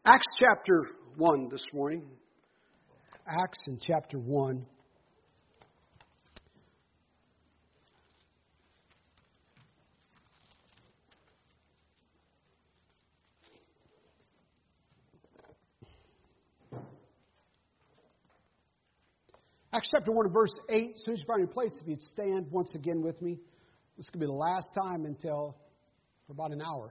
Acts chapter 1 this morning. Acts in chapter 1. Acts chapter 1 and verse 8. As soon as you find your place, if you'd stand once again with me. This could be the last time for about an hour.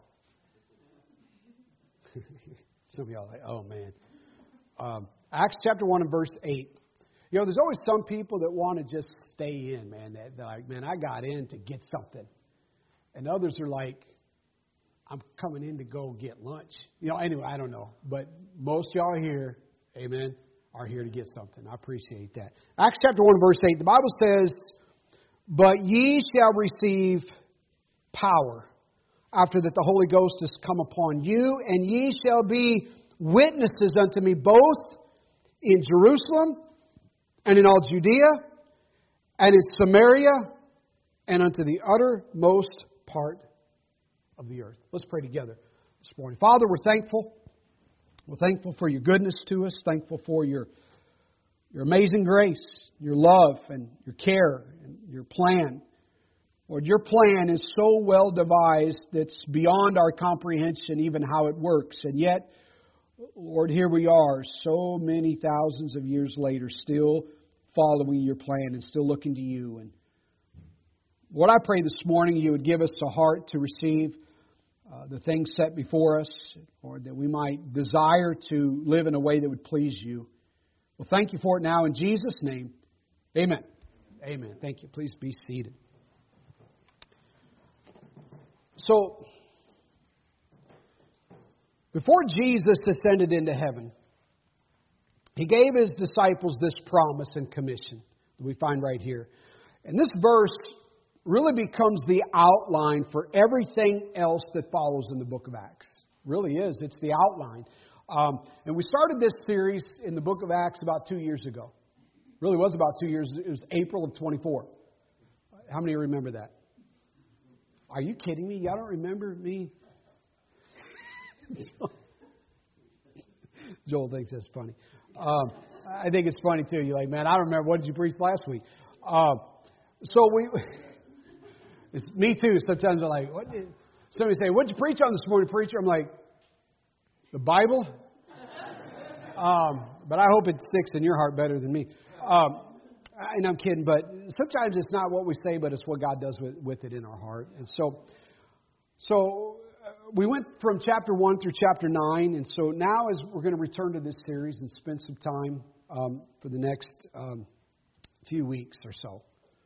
Some of y'all are like, oh man. Acts chapter 1 and verse 8. You know, there's always some people that want to just stay in, man. They're like, man, I got in to get something. And others are like, I'm coming in to go get lunch. You know, anyway, I don't know. But most y'all here, amen, are here to get something. I appreciate that. Acts chapter 1 verse 8. The Bible says, but ye shall receive power after that the Holy Ghost is come upon you, and ye shall be witnesses unto me both in Jerusalem and in all Judea and in Samaria and unto the uttermost part of the earth. Let's pray together this morning. Father, we're thankful. We're thankful for your goodness to us. Thankful for your amazing grace, your love, and your care, and your plan. Lord, your plan is so well devised that's beyond our comprehension, even how it works. And yet, Lord, here we are, so many thousands of years later, still following your plan and still looking to you. And Lord, I pray this morning you would give us a heart to receive the things set before us, Lord, that we might desire to live in a way that would please you. Well, thank you for it now in Jesus' name. Amen. Amen. Thank you. Please be seated. So, before Jesus ascended into heaven, He gave His disciples this promise and commission that we find right here. And this verse really becomes the outline for everything else that follows in the book of Acts. It really is. It's the outline. And we started this series in the book of Acts about 2 years ago. It really was about 2 years. It was April of 24. How many remember that? Are you kidding me? Y'all don't remember me? Joel thinks that's funny. I think it's funny too. You're like, man, I don't remember. What did you preach last week? It's me too. Sometimes I'm like, somebody say, what'd you preach on this morning, preacher? I'm like, the Bible? But I hope it sticks in your heart better than me. And I'm kidding, but sometimes it's not what we say, but it's what God does with it in our heart. And so we went from chapter 1 through chapter 9, and so now as we're going to return to this series and spend some time for the next few weeks or so.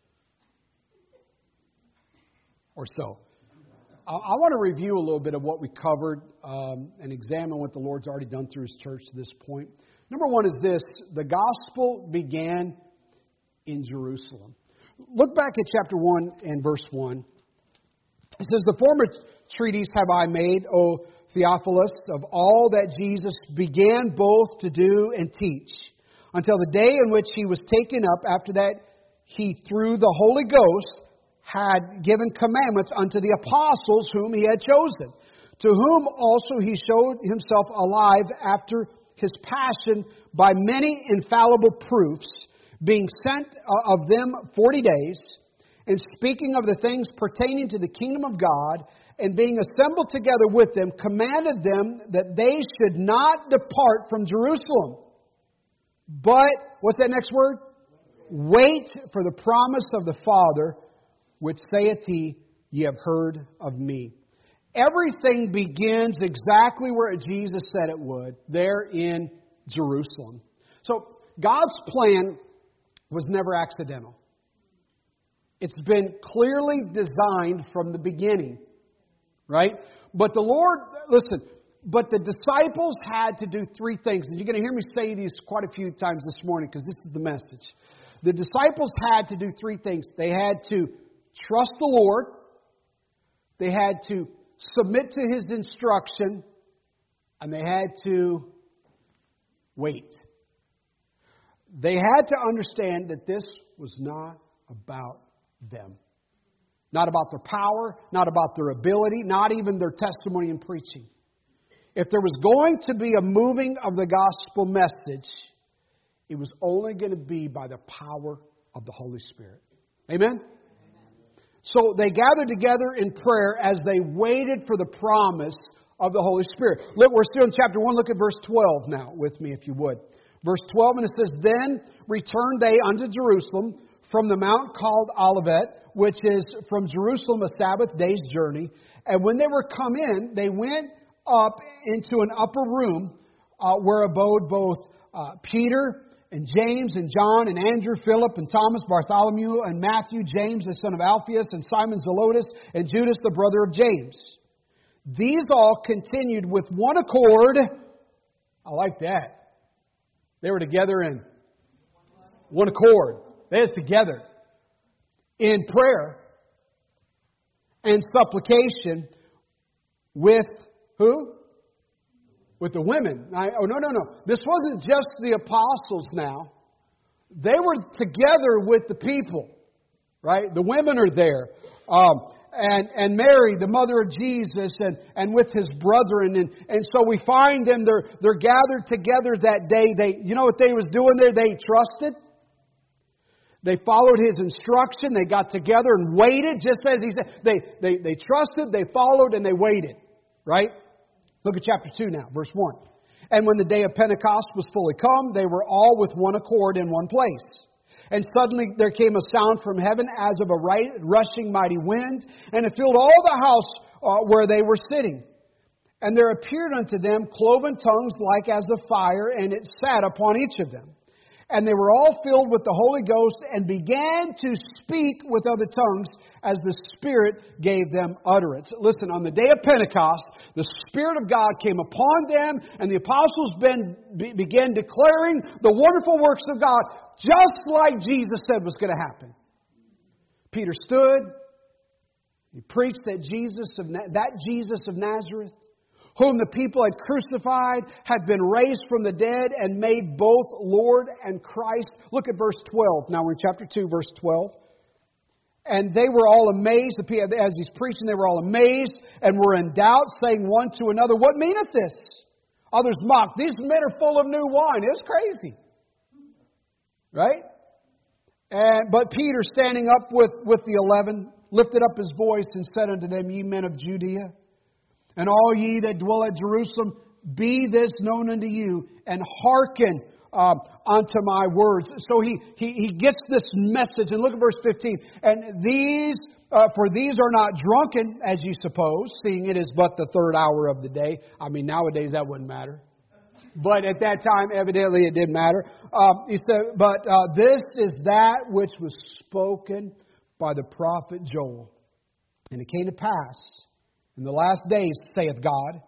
I want to review a little bit of what we covered and examine what the Lord's already done through His church to this point. Number one is this: the gospel began in Jerusalem. Look back at chapter 1 and verse 1. It says, the former treatise have I made, O Theophilus, of all that Jesus began both to do and teach, until the day in which He was taken up. After that, He, through the Holy Ghost, had given commandments unto the apostles whom He had chosen, to whom also He showed Himself alive after His passion by many infallible proofs, being sent of them 40 days, and speaking of the things pertaining to the kingdom of God, and being assembled together with them, commanded them that they should not depart from Jerusalem. But, what's that next word? Wait for the promise of the Father, which saith He, ye have heard of me. Everything begins exactly where Jesus said it would, there in Jerusalem. So, God's plan was never accidental. It's been clearly designed from the beginning, right? But the Lord, listen, but the disciples had to do three things. And you're going to hear me say these quite a few times this morning because this is the message. The disciples had to do three things. They had to trust the Lord. They had to submit to His instruction. And they had to wait. They had to understand that this was not about them. Not about their power, not about their ability, not even their testimony and preaching. if there was going to be a moving of the gospel message, it was only going to be by the power of the Holy Spirit. Amen? So they gathered together in prayer as they waited for the promise of the Holy Spirit. Look, we're still in chapter 1. Look at verse 12 now with me, if you would. Verse 12, and it says, Then returned they unto Jerusalem from the mount called Olivet, which is from Jerusalem a Sabbath day's journey. And when they were come in, they went up into an upper room where abode both Peter and James and John and Andrew, Philip and Thomas, Bartholomew and Matthew, James the son of Alphaeus and Simon Zelotes and Judas the brother of James. These all continued with one accord. I like that. They were together in one accord. They was together in prayer and supplication with who? With the women. No. This wasn't just the apostles now. They were together with the people. Right? The women are there. And Mary, the mother of Jesus, and with his brethren. And so we find them, they're gathered together that day. You know what they was doing there? They trusted. They followed his instruction. They got together and waited, just as he said. They trusted, they followed, and they waited. Right? Look at chapter 2 now, verse 1. And when the day of Pentecost was fully come, they were all with one accord in one place. And suddenly there came a sound from heaven as of a rushing mighty wind, and it filled all the house where they were sitting. And there appeared unto them cloven tongues like as of fire, and it sat upon each of them. And they were all filled with the Holy Ghost and began to speak with other tongues as the Spirit gave them utterance. Listen, on the day of Pentecost, the Spirit of God came upon them and the apostles began declaring the wonderful works of God just like Jesus said was going to happen. Peter stood. He preached that Jesus of Nazareth, whom the people had crucified, had been raised from the dead and made both Lord and Christ. Look at verse 12. Now we're in chapter 2, verse 12. And they were all amazed. As he's preaching, they were all amazed and were in doubt, saying one to another, What meaneth this? Others mocked. These men are full of new wine. It's crazy. Right? But Peter, standing up with the 11, lifted up his voice and said unto them, Ye men of Judea, and all ye that dwell at Jerusalem, be this known unto you, and hearken unto my words. So he gets this message, and look at verse 15. And these, for these are not drunken, as you suppose, seeing it is but the third hour of the day. I mean, nowadays that wouldn't matter. But at that time, evidently it did matter. He said, but this is that which was spoken by the prophet Joel. And it came to pass, in the last days, saith God,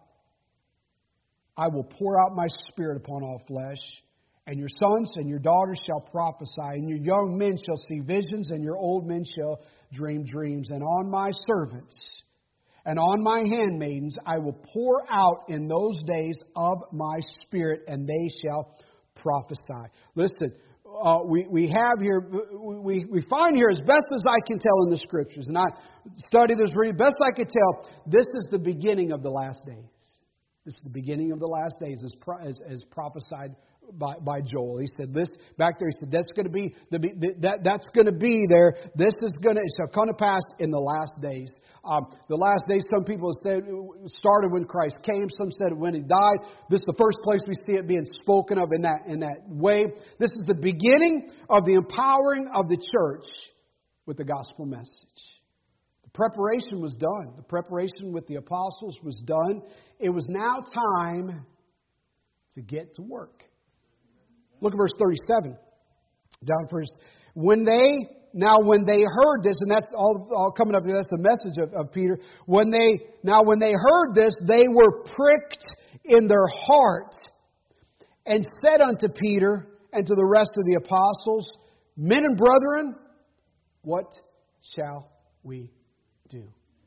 I will pour out my Spirit upon all flesh, and your sons and your daughters shall prophesy, and your young men shall see visions, and your old men shall dream dreams. And on my servants and on my handmaidens I will pour out in those days of my Spirit, and they shall prophesy. Listen, we have here, we find here, as best as I can tell in the Scriptures, and I study this really best I could tell, this is the beginning of the last days. This is the beginning of the last days as prophesied by Joel. He said this back there. He said that's going to be that's going to be there. This is going to shall come to pass in the last days. The last days, some people have said started when Christ came. Some said when He died. This is the first place we see it being spoken of in that way. This is the beginning of the empowering of the church with the gospel message. The preparation was done. The preparation with the apostles was done. It was now time to get to work. Look at verse 37. Down first. When they heard this, and that's all coming up here, that's the message of Peter. When they heard this, they were pricked in their heart and said unto Peter and to the rest of the apostles, Men and brethren, what shall we do?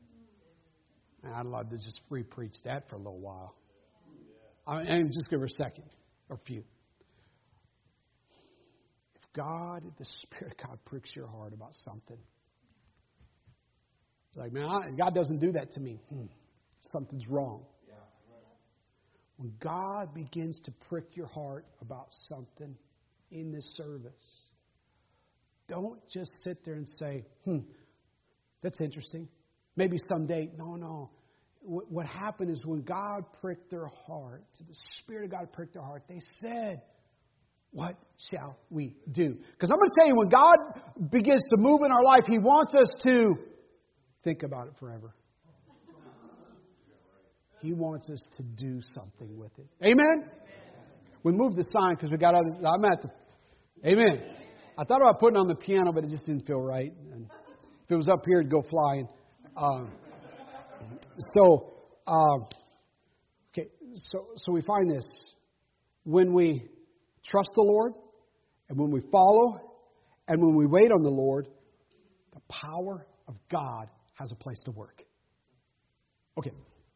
And I'd love to just re-preach that for a little while. I'm just give her a second or a few. If the Spirit of God pricks your heart about something, like, man, God doesn't do that to me. Something's wrong. When God begins to prick your heart about something in this service, don't just sit there and say, that's interesting. Maybe someday. No. What happened is when God pricked their heart, the Spirit of God pricked their heart, they said, what shall we do? Because I'm going to tell you, when God begins to move in our life, He wants us to think about it forever. He wants us to do something with it. Amen? We moved the sign because we got other. I'm at the. Amen. I thought about putting it on the piano, but it just didn't feel right. And if it was up here, it'd go flying. So we find this. When we trust the Lord, and when we follow, and when we wait on the Lord, the power of God has a place to work. Okay.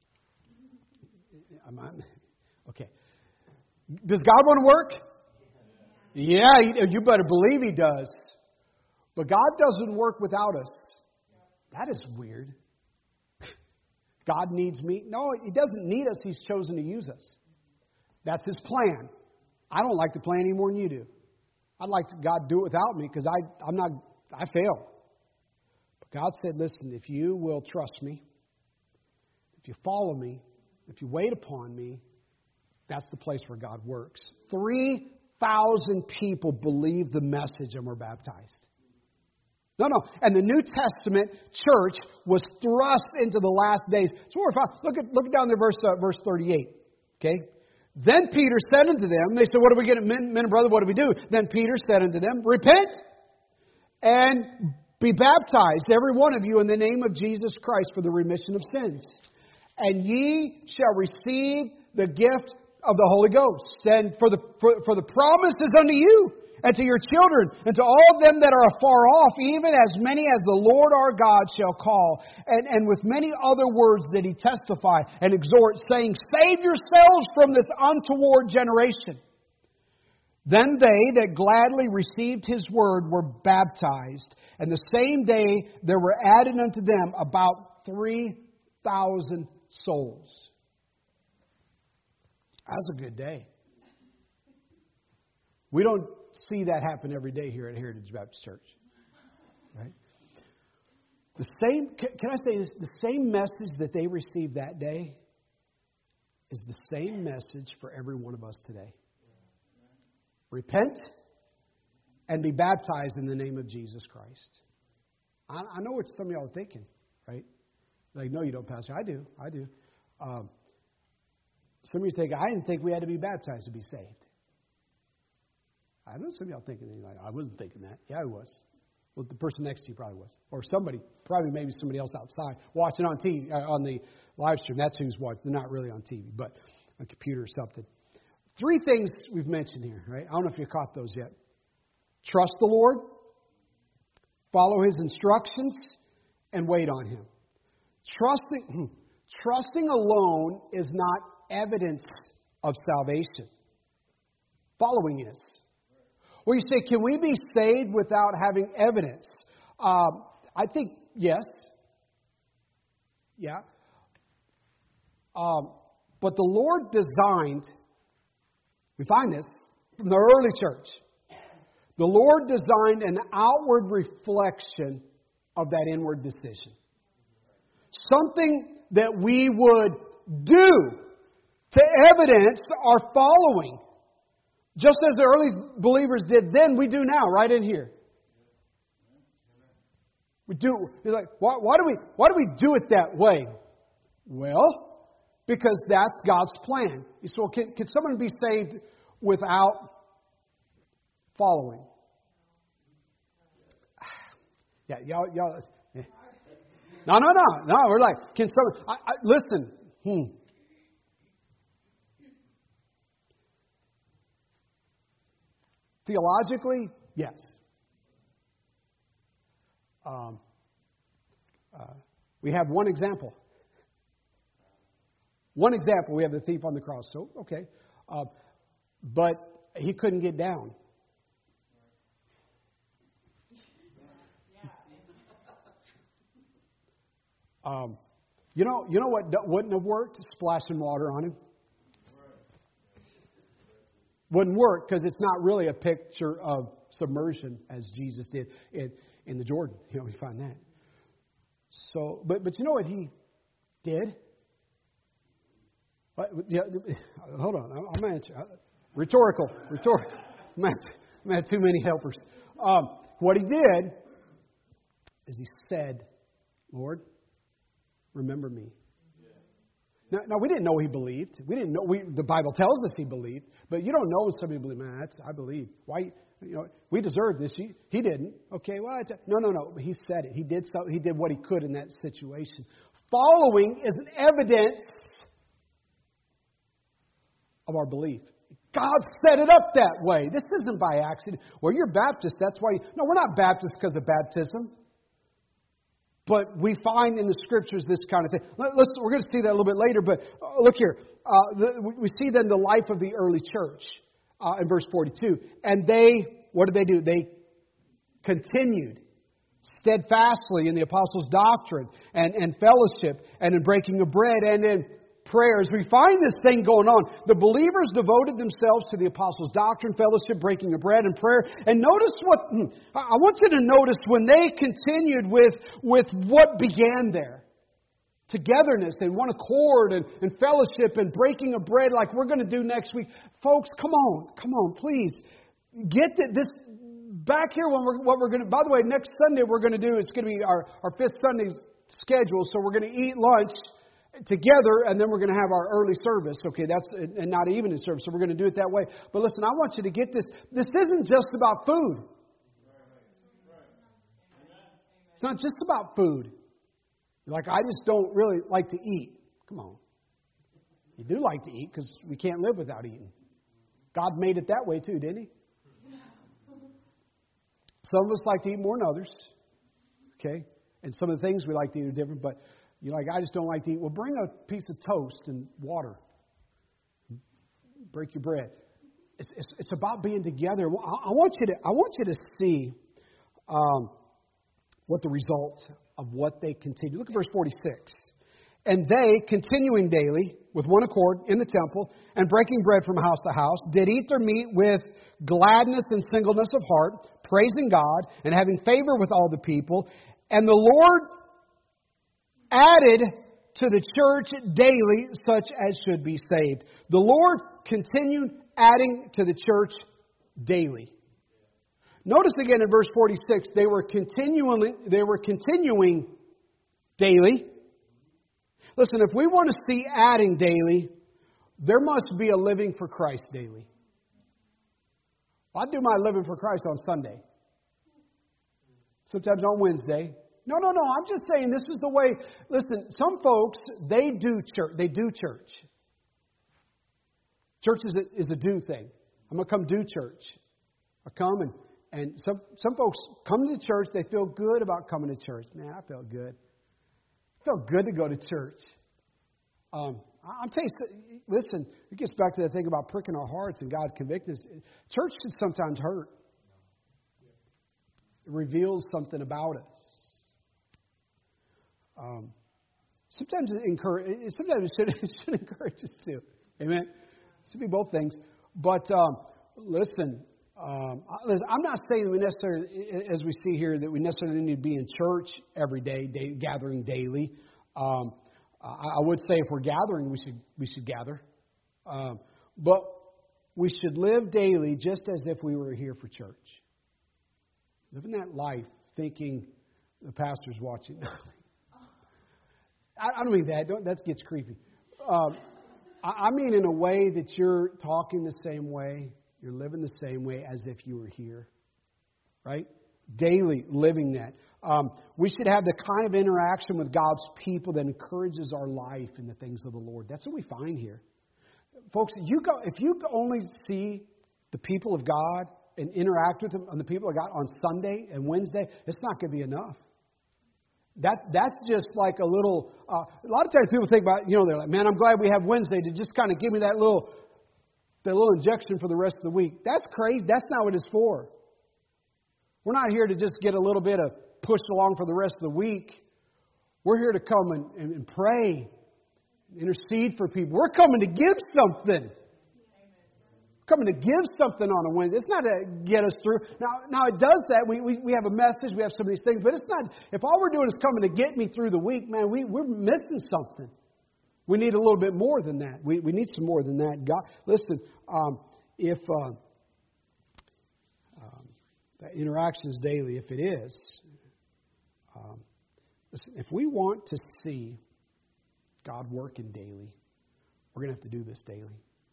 Okay. Does God want to work? Yeah, you better believe He does. But God doesn't work without us. That is weird. God needs me. No, He doesn't need us. He's chosen to use us. That's His plan. I don't like the plan any more than you do. I'd like God to do it without me because I fail. But God said, listen, if you will trust me, if you follow me, if you wait upon me, that's the place where God works. 3,000 people believed the message and were baptized. No. And the New Testament church was thrust into the last days. So look down there, verse 38. Okay? Then Peter said unto them, they said, what do we get, men and brother, what do we do? Then Peter said unto them, repent and be baptized, every one of you, in the name of Jesus Christ for the remission of sins. And ye shall receive the gift of the Holy Ghost. And for the promise is unto you, and to your children, and to all them that are afar off, even as many as the Lord our God shall call. And with many other words did he testify and exhort, saying, save yourselves from this untoward generation. Then they that gladly received his word were baptized, and the same day there were added unto them about 3,000 souls. That's a good day. We don't see that happen every day here at Heritage Baptist Church. Right? Can I say this? The same message that they received that day is the same message for every one of us today. Repent and be baptized in the name of Jesus Christ. I know what some of y'all are thinking, right? Like, no, you don't, Pastor. I do. Some of you think, I didn't think we had to be baptized to be saved. I know some of y'all thinking, I wasn't thinking that. Yeah, I was. Well, the person next to you probably was. Or maybe somebody else outside watching on TV, on the live stream. That's who's watching. They're not really on TV, but on a computer or something. 3 things we've mentioned here, right? I don't know if you caught those yet. Trust the Lord, follow His instructions, and wait on Him. Trusting alone is not evidence of salvation. Following is. Well, you say, can we be saved without having evidence? I think yes. Yeah. But the Lord designed, we find this from the early church, the Lord designed an outward reflection of that inward decision. Something that we would do to evidence our following. Just as the early believers did then, we do now, right in here. We do. You're like, why do we do it that way? Well, because that's God's plan. You say, well, can someone be saved without following? Yeah, y'all. No. We're like, can someone? Listen. Theologically, yes. We have one example. We have the thief on the cross. So, okay. But he couldn't get down. You know what wouldn't have worked? Splashing water on him. Wouldn't work because it's not really a picture of submersion as Jesus did in the Jordan. We find that. So, but you know what he did? Hold on, I'm going to answer. Rhetorical. I'm going to have too many helpers. What he did is he said, Lord, remember me. Now, we didn't know he believed. We didn't know. The Bible tells us he believed, but you don't know when somebody believes. Man, I believe. Why? We deserve this. He didn't. Okay, well, no. He said it. He did so. He did what he could in that situation. Following is an evidence of our belief. God set it up that way. This isn't by accident. Well, you're Baptist. That's why. No, we're not Baptist because of baptism. But we find in the Scriptures this kind of thing. We're going to see that a little bit later, but look here. We see then the life of the early church in verse 42. And what did they do? They continued steadfastly in the apostles' doctrine and fellowship and in breaking of bread and in prayers. We find this thing going on. The believers devoted themselves to the apostles' doctrine, fellowship, breaking of bread, and prayer. And notice I want you to notice when they continued with what began there. Togetherness and one accord and fellowship and breaking of bread like we're going to do next week. Folks, come on, please. Get this back here what we're going to, by the way, next Sunday we're going to do, it's going to be our fifth Sunday schedule. So we're going to eat lunch together, and then we're going to have our early service. Okay, that's and not evening service, so we're going to do it that way. But listen, I want you to get this. This isn't just about food. It's not just about food. You're like, I just don't really like to eat. Come on. You do like to eat because we can't live without eating. God made it that way too, didn't He? Some of us like to eat more than others. Okay? And some of the things we like to eat are different, but you're like, I just don't like to eat. Well, bring a piece of toast and water. Break your bread. It's about being together. I want you to see what the result of what they continue. Look at verse 46. And they, continuing daily with one accord in the temple and breaking bread from house to house, did eat their meat with gladness and singleness of heart, praising God and having favor with all the people. And the Lord added to the church daily such as should be saved. The Lord continued adding to the church daily. Notice again in verse 46, they were continuing daily. Listen, if we want to see adding daily, there must be a living for Christ daily. I do my living for Christ on Sunday. Sometimes on Wednesday. No. I'm just saying this is the way. Listen, some folks, they do church. Church is a do thing. I'm going to come do church. I come and some folks come to church. They feel good about coming to church. Man, I felt good. It felt good to go to church. I'll tell you, listen, it gets back to that thing about pricking our hearts and God convicting us. Church should sometimes hurt. It reveals something about us. Sometimes it should encourage us too. Amen. It should be both things. But listen, I'm not saying we necessarily, as we see here, that we necessarily need to be in church every day, gathering daily. I would say if we're gathering, we should gather. But we should live daily just as if we were here for church. Living that life thinking the pastor's watching. I don't mean that. That gets creepy. I mean in a way that you're talking the same way, you're living the same way as if you were here. Right? Daily living that. We should have the kind of interaction with God's people that encourages our life in the things of the Lord. That's what we find here. Folks, if you only see the people of God and interact with them on the people of God on Sunday and Wednesday, it's not going to be enough. That's just like a little. A lot of times people think about, they're like, man, I'm glad we have Wednesday to just kind of give me that little injection for the rest of the week. That's crazy. That's not what it's for. We're not here to just get a little bit of pushed along for the rest of the week. We're here to come and pray, intercede for people. We're coming to give something. coming to give something on a Wednesday. It's not to get us through. Now it does that. We have a message. We have some of these things. But it's not, if all we're doing is coming to get me through the week, man, we're missing something. We need a little bit more than that. We need some more than that. God, listen, if that interaction is daily, if it is, listen, if we want to see God working daily, we're going to have to do this daily.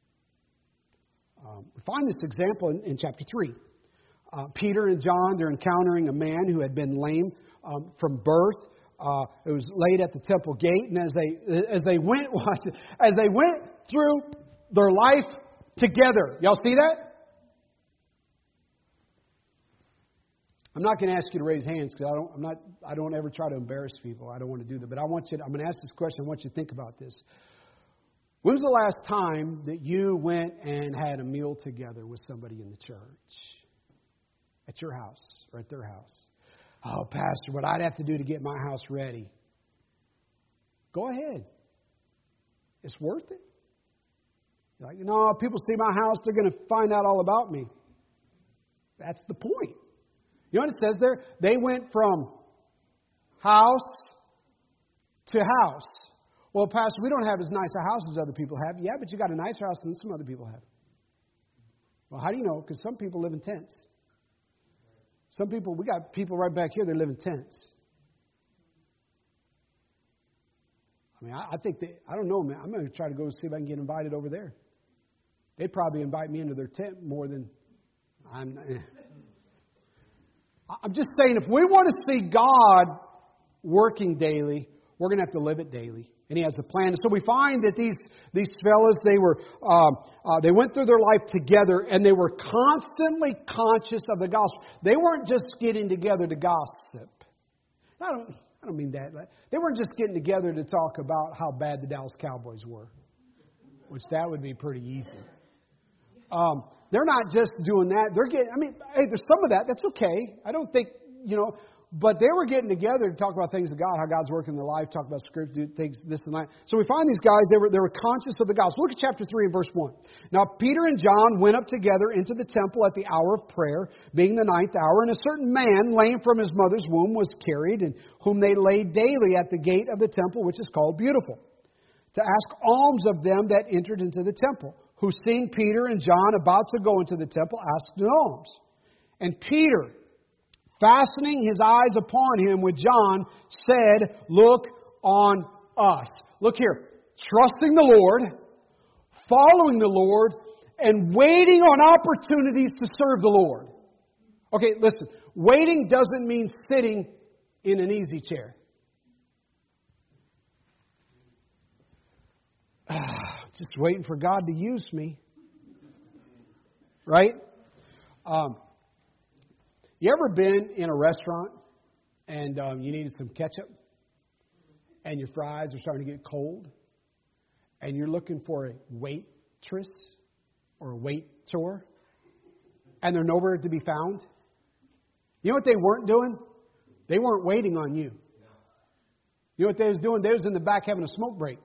We find this example in chapter 3. Peter and John, they're encountering a man who had been lame from birth. It was laid at the temple gate, and as they went through their life together, y'all see that? I'm not going to ask you to raise hands because I don't ever try to embarrass people. I don't want to do that, but I'm going to ask this question. I want you to think about this. When was the last time that you went and had a meal together with somebody in the church? At your house or at their house? Oh, Pastor, what I'd have to do to get my house ready. Go ahead. It's worth it. You're like, no, people see my house, they're going to find out all about me. That's the point. You know what it says there? They went from house to house. Well, Pastor, we don't have as nice a house as other people have. Yeah, but you got a nicer house than some other people have. Well, how do you know? Because some people live in tents. Some people, we got people right back here that live in tents. I mean, I think I don't know, man. I'm going to try to go see if I can get invited over there. They'd probably invite me into their tent more than I'm just saying, if we want to see God working daily, we're going to have to live it daily. And He has a plan. And so we find that these fellas, they went through their life together, and they were constantly conscious of the gospel. They weren't just getting together to gossip. I don't mean that. They weren't just getting together to talk about how bad the Dallas Cowboys were, which that would be pretty easy. They're not just doing that. They're getting, hey, there's some of that. That's okay. I don't think, but they were getting together to talk about things of God, how God's working in their life, talk about Scripture, things, this and that. So we find these guys, they were conscious of the gospel. Look at chapter 3 and verse 1. Now, Peter and John went up together into the temple at the hour of prayer, being the ninth hour, and a certain man, lame from his mother's womb, was carried, and whom they laid daily at the gate of the temple, which is called Beautiful, to ask alms of them that entered into the temple, who, seeing Peter and John about to go into the temple, asked an alms. And Peter, fastening his eyes upon him with John, said, "Look on us." Look here. Trusting the Lord, following the Lord, and waiting on opportunities to serve the Lord. Okay, listen. Waiting doesn't mean sitting in an easy chair. Just waiting for God to use me. Right? You ever been in a restaurant and you needed some ketchup and your fries are starting to get cold and you're looking for a waitress or a waiter and they're nowhere to be found? You know what they weren't doing? They weren't waiting on you. You know what they was doing? They was in the back having a smoke break.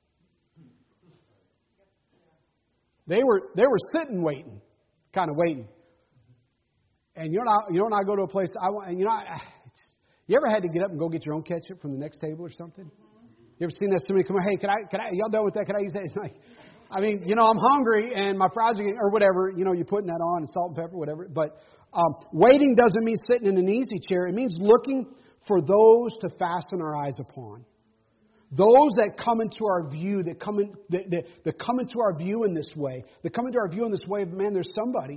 They were sitting waiting, kind of waiting. And you know when I go to a place, you ever had to get up and go get your own ketchup from the next table or something? You ever seen that? Somebody come, hey, can I, y'all done with that? Can I use that? It's like, I'm hungry and my fries are getting, or whatever, you're putting that on and salt and pepper, whatever. But waiting doesn't mean sitting in an easy chair. It means looking for those to fasten our eyes upon. Those that come into our view, that come into our view in this way. That come into our view in this way of, man, there's somebody.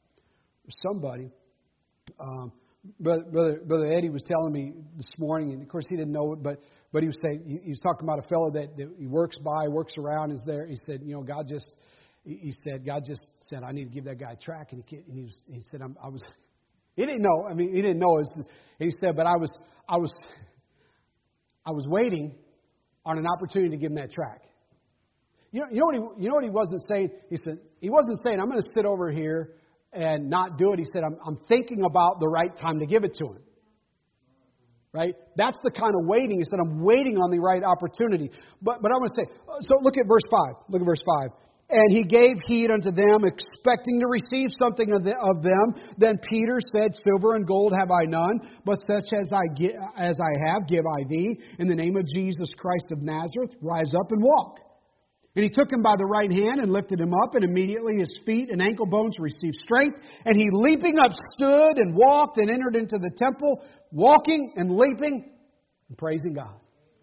Brother Eddie was telling me this morning, and of course he didn't know it, but he was saying, he was talking about a fellow that he works around, is there. He said, God just said, I need to give that guy a track, and he said, he didn't know. He didn't know. He said, but I was waiting on an opportunity to give him that track. You know what he wasn't saying? He wasn't saying, I'm going to sit over here and not do it. He said, I'm thinking about the right time to give it to him. Right? That's the kind of waiting. He said, I'm waiting on the right opportunity. But I want to say, so look at verse 5. Look at verse 5. And he gave heed unto them, expecting to receive something of them. Then Peter said, Silver and gold have I none, but such as I have give I thee. In the name of Jesus Christ of Nazareth, rise up and walk. And he took him by the right hand and lifted him up, and immediately his feet and ankle bones received strength. And he, leaping up, stood and walked and entered into the temple, walking and leaping and praising God.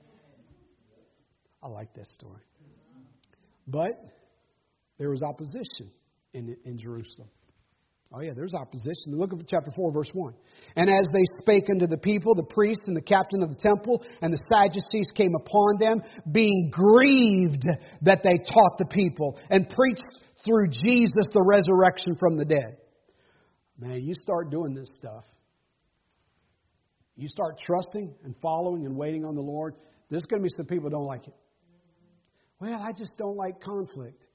I like this story. But there was opposition in Jerusalem. Oh yeah, there's opposition. Look at chapter 4, verse 1. And as they spake unto the people, the priests and the captain of the temple and the Sadducees came upon them, being grieved that they taught the people and preached through Jesus the resurrection from the dead. Man, you start doing this stuff. You start trusting and following and waiting on the Lord. There's going to be some people who don't like it. Well, I just don't like conflict.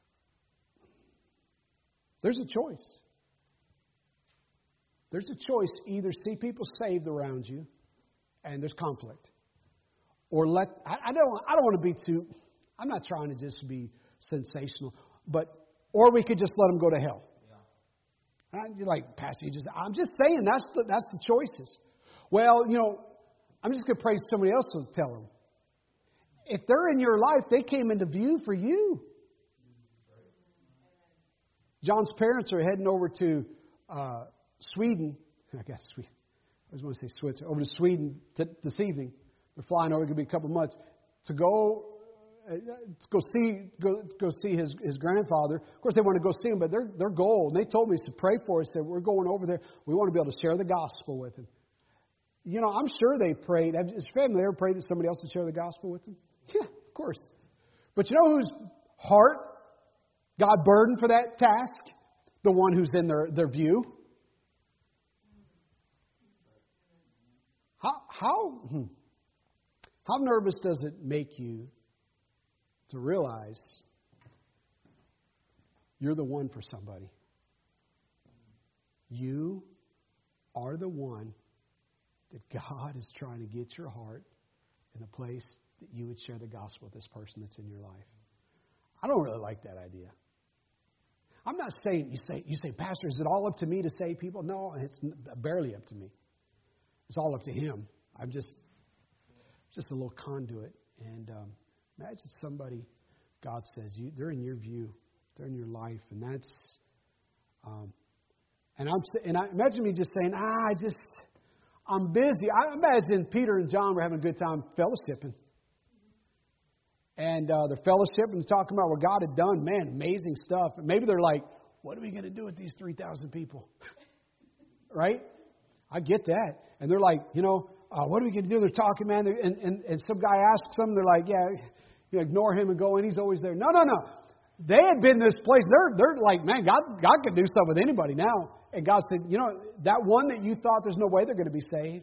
There's a choice. There's a choice. Either see people saved around you, and there's conflict, or I don't want to be too. I'm not trying to just be sensational, or we could just let them go to hell. Yeah. You're like, Pastor, I'm just saying that's the choices. Well, I'm just going to pray somebody else will tell them. If they're in your life, they came into view for you. John's parents are heading over to Sweden. I guess Sweden. I was going to say Switzerland. Over to Sweden this evening. They're flying over. It's going to be a couple of months to go see his grandfather. Of course, they want to go see him, but their goal. And they told me to pray for us. Said we're going over there. We want to be able to share the gospel with him. I'm sure they prayed. Has your family ever prayed that somebody else would share the gospel with them? Yeah, of course. But you know whose heart God burdened for that task? The one who's in their view. How nervous does it make you to realize you're the one for somebody? You are the one that God is trying to get your heart in a place that you would share the gospel with this person that's in your life. I don't really like that idea. I'm not saying, you say, Pastor, is it all up to me to save people? No, it's barely up to me. It's all up to Him. I'm just a little conduit. And imagine somebody, God says, they're in your view, they're in your life, and that's. And I imagine me just saying, I'm busy. I imagine Peter and John were having a good time fellowshipping. And they're fellowshipping and talking about what God had done. Man, amazing stuff. And maybe they're like, what are we going to do with these 3,000 people? Right? I get that. And they're like, what are we going to do? They're talking, man. And some guy asks them. They're like, yeah, ignore him and go in. He's always there. No. They had been in this place. They're like, man, God can do something with anybody now. And God said, that one that you thought there's no way they're going to be saved.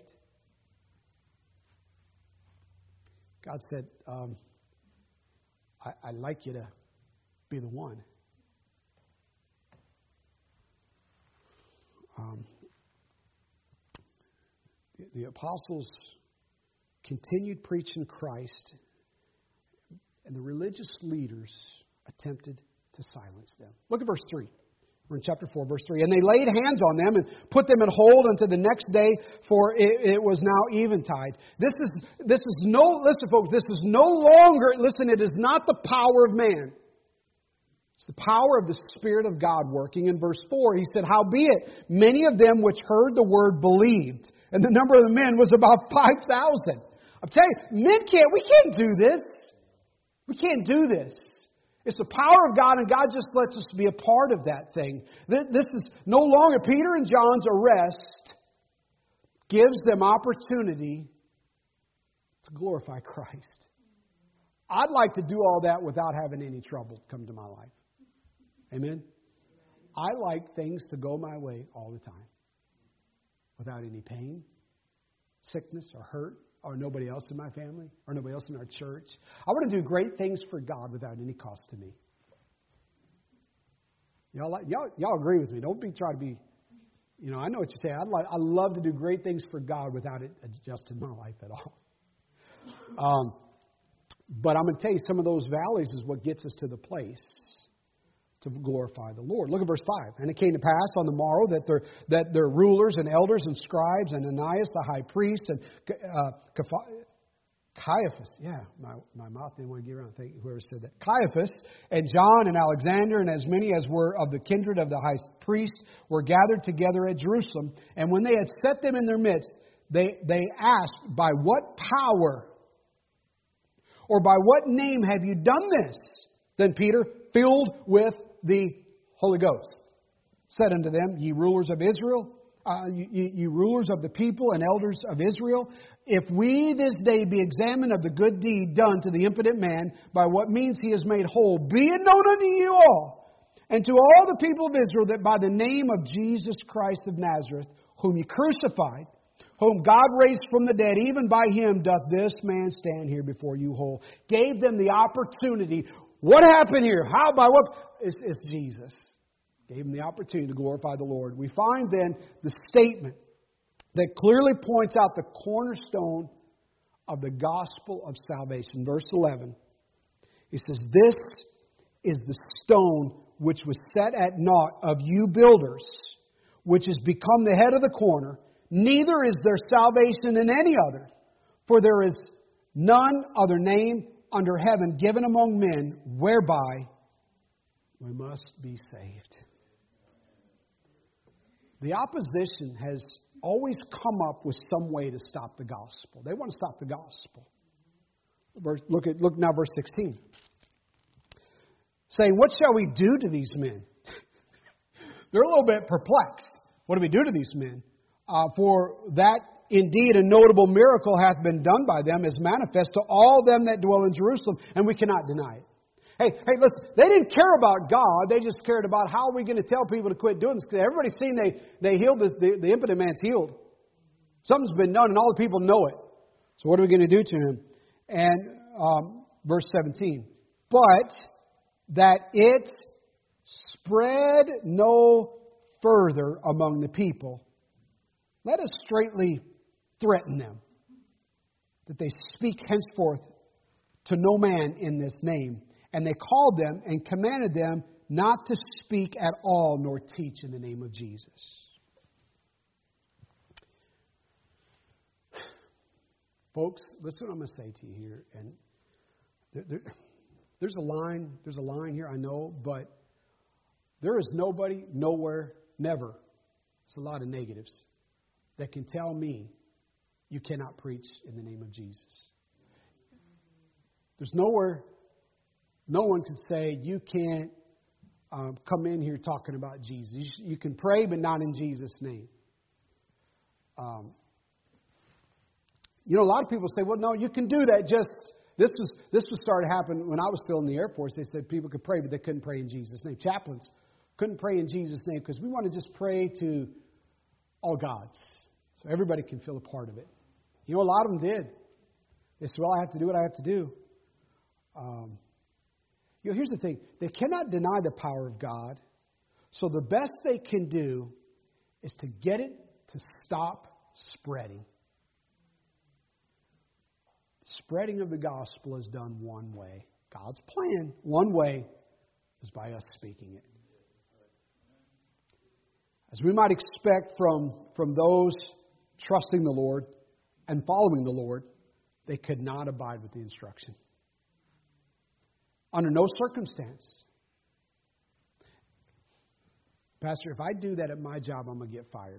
God said, I'd like you to be the one. The apostles continued preaching Christ, and the religious leaders attempted to silence them. Look at verse 3. We're in chapter 4, verse 3. And they laid hands on them and put them in hold until the next day, for it was now eventide. Listen, folks, this is no longer, it is not the power of man. It's the power of the Spirit of God working. In verse 4, he said, howbeit, many of them which heard the word believed, and the number of the men was about 5,000. I'm telling you, we can't do this. We can't do this. It's the power of God, and God just lets us be a part of that thing. This is no longer Peter and John's arrest gives them opportunity to glorify Christ. I'd like to do all that without having any trouble come to my life. Amen? I like things to go my way all the time without any pain, sickness, or hurt, or nobody else in my family, or nobody else in our church. I want to do great things for God without any cost to me. Y'all agree with me. Don't try to be, I know what you say. I love to do great things for God without it adjusting my life at all. But I'm going to tell you, some of those valleys is what gets us to the place to glorify the Lord. Look at verse 5. And it came to pass on the morrow that their rulers and elders and scribes and Ananias the high priest and Caiaphas, my mouth didn't want to get around. Thank you, whoever said that. Caiaphas and John and Alexander and as many as were of the kindred of the high priest were gathered together at Jerusalem. And when they had set them in their midst, they asked, by what power or by what name have you done this? Then Peter, filled with the Holy Ghost, said unto them, ye rulers of Israel, ye rulers of the people and elders of Israel, if we this day be examined of the good deed done to the impotent man, by what means he is made whole, be it known unto you all, and to all the people of Israel, that by the name of Jesus Christ of Nazareth, whom ye crucified, whom God raised from the dead, even by him doth this man stand here before you whole. Gave them the opportunity. What happened here? How? By what? It's Jesus. Gave them the opportunity to glorify the Lord. We find then the statement that clearly points out the cornerstone of the gospel of salvation. Verse 11. He says, this is the stone which was set at naught of you builders, which has become the head of the corner. Neither is there salvation in any other, for there is none other name under heaven given among men whereby we must be saved. The opposition has always come up with some way to stop the gospel. They want to stop the gospel. Look now, verse 16. Saying, what shall we do to these men? They're a little bit perplexed. What do we do to these men? For that indeed a notable miracle hath been done by them, is manifest to all them that dwell in Jerusalem, and we cannot deny it. Hey, listen, they didn't care about God. They just cared about how are we going to tell people to quit doing this. Because everybody's seen they healed the impotent man's healed. Something's been done, and all the people know it. So what are we going to do to him? And verse 17. But that it spread no further among the people, let us straightly threaten them, that they speak henceforth to no man in this name. And they called them and commanded them not to speak at all, nor teach in the name of Jesus. Folks, listen what I'm going to say to you here. And there's a line here, I know, but there is nobody, nowhere, never. It's a lot of negatives that can tell me you cannot preach in the name of Jesus. There's nowhere. No one can say you can't come in here talking about Jesus. You can pray, but not in Jesus' name. A lot of people say, well, no, you can do that. This was started happening when I was still in the Air Force. They said people could pray, but they couldn't pray in Jesus' name. Chaplains couldn't pray in Jesus' name because we want to just pray to all gods. So everybody can feel a part of it. A lot of them did. They said, well, I have to do what I have to do. Here's the thing. They cannot deny the power of God. So the best they can do is to get it to stop spreading. The spreading of the gospel is done one way. God's plan, one way, is by us speaking it. As we might expect from those trusting the Lord and following the Lord, they could not abide with the instruction. Under no circumstance. Pastor, if I do that at my job, I'm going to get fired.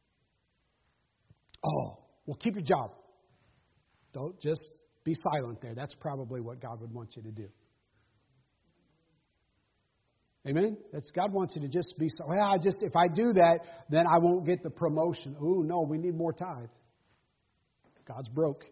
Oh, well, keep your job. Don't just be silent there. That's probably what God would want you to do. Amen? God wants you to just be silent. Well, if I do that, then I won't get the promotion. Ooh, no, we need more tithe. God's broke.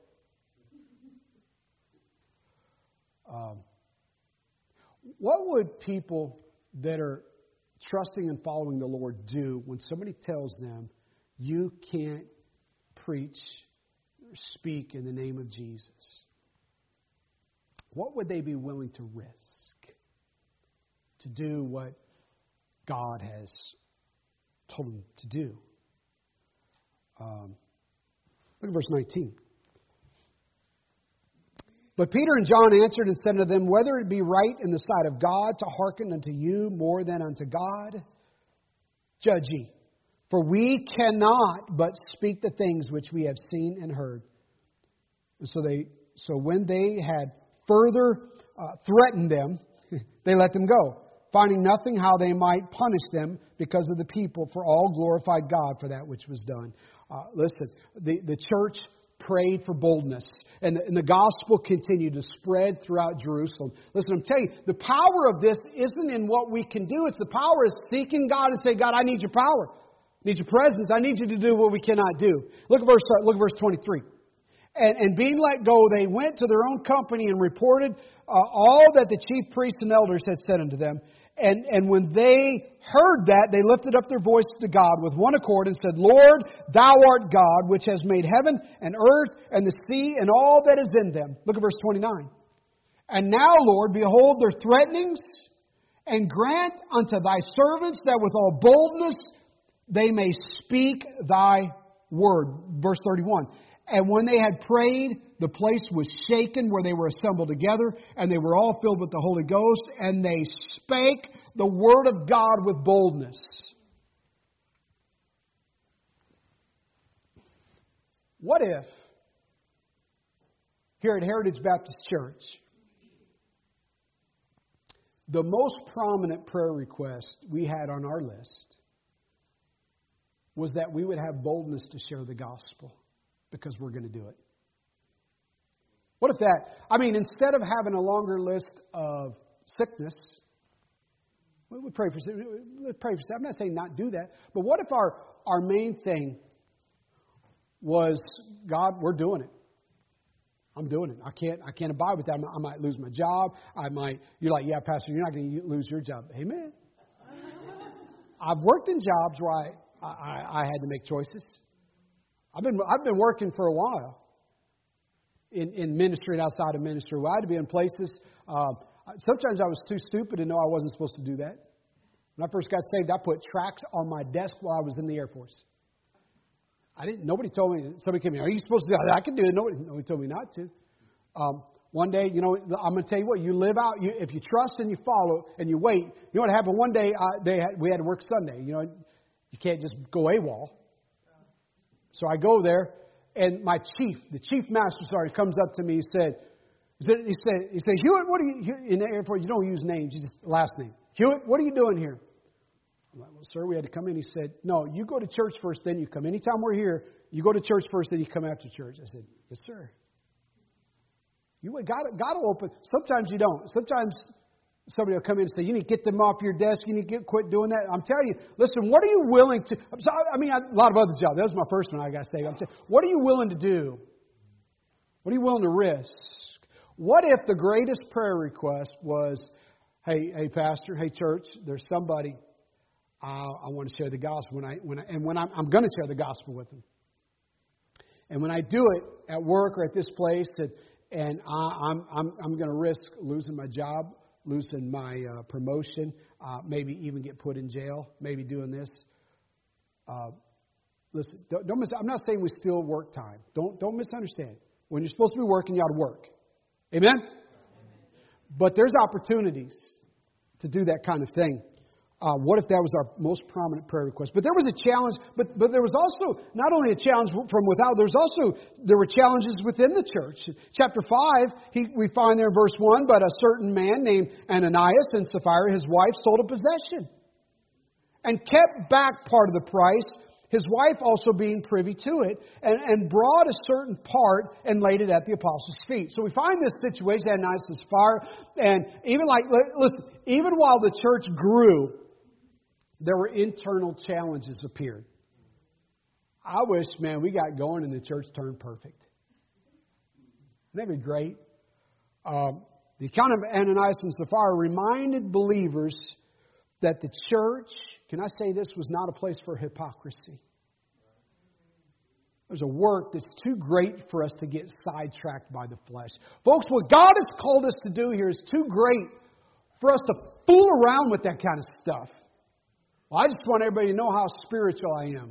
What would people that are trusting and following the Lord do when somebody tells them you can't preach or speak in the name of Jesus? What would they be willing to risk to do what God has told them to do? Look at verse 19. But Peter and John answered and said unto them, Whether it be right in the sight of God to hearken unto you more than unto God, judge ye. For we cannot but speak the things which we have seen and heard. And so when they had further threatened them, they let them go, finding nothing how they might punish them because of the people, for all glorified God for that which was done. Listen, the church prayed for boldness, and the gospel continued to spread throughout Jerusalem. Listen, I'm telling you, the power of this isn't in what we can do. It's the power of seeking God and say, God, I need your power. I need your presence. I need you to do what we cannot do. Look at verse 23. And being let go, they went to their own company and reported all that the chief priests and elders had said unto them. And when they heard that, they lifted up their voices to God with one accord and said, Lord, Thou art God, which has made heaven and earth and the sea and all that is in them. Look at verse 29. And now, Lord, behold their threatenings, and grant unto Thy servants that with all boldness they may speak Thy word. Verse 31. And when they had prayed, the place was shaken where they were assembled together, and they were all filled with the Holy Ghost, and they spake the word of God with boldness. What if, here at Heritage Baptist Church, the most prominent prayer request we had on our list was that we would have boldness to share the gospel? Because we're going to do it. What if that, instead of having a longer list of sickness, we would pray for sickness. I'm not saying not do that, but what if our main thing was, God, we're doing it. I'm doing it. I can't abide with that. I might lose my job. You're like, yeah, Pastor, you're not going to lose your job. Amen. I've worked in jobs where I had to make choices. I've been working for a while in ministry and outside of ministry. I had to be in places. Sometimes I was too stupid to know I wasn't supposed to do that. When I first got saved, I put tracts on my desk while I was in the Air Force. Nobody told me. Somebody came in, are you supposed to do that? I can do it. Nobody told me not to. One day, I'm going to tell you what, you live out, if you trust and you follow and you wait. You know what happened? One day, we had to work Sunday. You can't just go AWOL. So I go there, and the chief master sergeant comes up to me. He said, Hewitt, what are you, in the Air Force, you don't use names, you just last name. Hewitt, what are you doing here? I'm like, well, sir, we had to come in. He said, no, you go to church first, then you come. Anytime we're here, you go to church first, then you come after church. I said, yes, sir. God will open. Sometimes you don't. Sometimes somebody will come in and say, you need to get them off your desk. You need to quit doing that. I'm telling you, listen, what are you willing to... a lot of other jobs. That was my first one, I got to say. What are you willing to do? What are you willing to risk? What if the greatest prayer request was, hey, pastor, hey, church, there's somebody I want to share the gospel. I'm going to share the gospel with them. And when I do it at work or at this place, and I'm going to risk losing my job, losing my promotion, maybe even get put in jail, maybe doing this. Listen, I'm not saying we steal work time. Don't misunderstand. When you're supposed to be working, you ought to work. Amen? But there's opportunities to do that kind of thing. What if that was our most prominent prayer request? But there was a challenge, but there was also not only a challenge from without, there were challenges within the church. Chapter 5, we find there in verse 1, but a certain man named Ananias and Sapphira, his wife, sold a possession and kept back part of the price, his wife also being privy to it, and brought a certain part and laid it at the apostles' feet. So we find this situation, Ananias and Sapphira, and even while the church grew, there were internal challenges appeared. I wish, we got going and the church turned perfect. Wouldn't that be great? The account of Ananias and Sapphira reminded believers that the church, can I say this, was not a place for hypocrisy. There's a work that's too great for us to get sidetracked by the flesh. Folks, what God has called us to do here is too great for us to fool around with that kind of stuff. Well, I just want everybody to know how spiritual I am.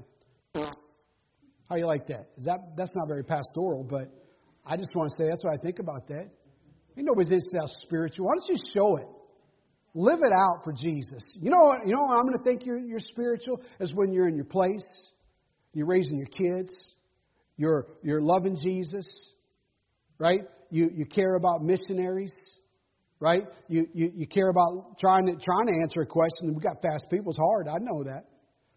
How do you like that? That's not very pastoral, but I just want to say that's what I think about that. Ain't nobody's interested how spiritual. Why don't you show it? Live it out for Jesus. You know what? I'm going to think you're spiritual is when you're in your place, you're raising your kids, you're loving Jesus, right? You care about missionaries, right? You care about trying to answer a question. We got fast people. It's hard. I know that.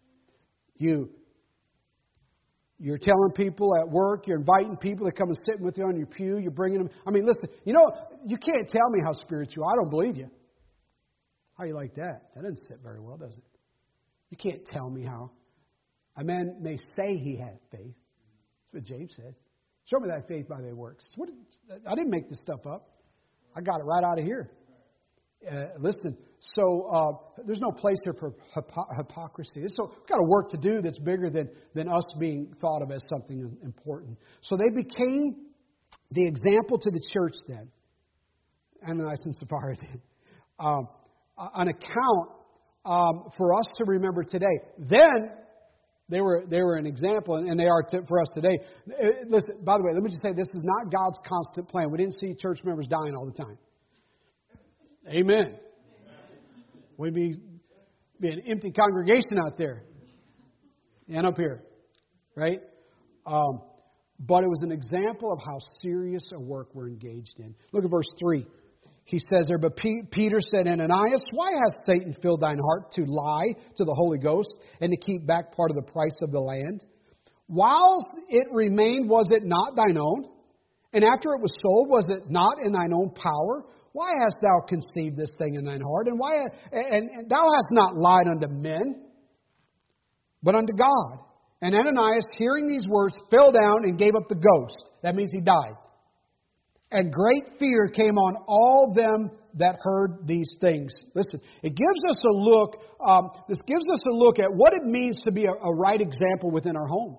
You're telling people at work, you're inviting people to come and sit with you on your pew, you're bringing them. I mean, listen, you can't tell me how spiritual. I don't believe you. How you like that? That doesn't sit very well, does it? You can't tell me how. A man may say he has faith. That's what James said. Show me that faith by their works. I didn't make this stuff up. I got it right out of here. Listen, so there's no place here for hypocrisy. So we've got a work to do that's bigger than us being thought of as something important. So they became the example to the church then. Ananias and Sapphira did. An account for us to remember today. Then they were an example, and they are for us today. Listen, by the way, let me just say, this is not God's constant plan. We didn't see church members dying all the time. Amen. We'd be an empty congregation out there and up here, right? But it was an example of how serious a work we're engaged in. Look at verse 3. He says there, but Peter said, Ananias, why hath Satan filled thine heart to lie to the Holy Ghost and to keep back part of the price of the land? Whilst it remained, was it not thine own? And after it was sold, was it not in thine own power? Why hast thou conceived this thing in thine heart? And thou hast not lied unto men, but unto God. And Ananias, hearing these words, fell down and gave up the ghost. That means he died. And great fear came on all them that heard these things. Listen, it gives us a look. This gives us a look at what it means to be a right example within our home.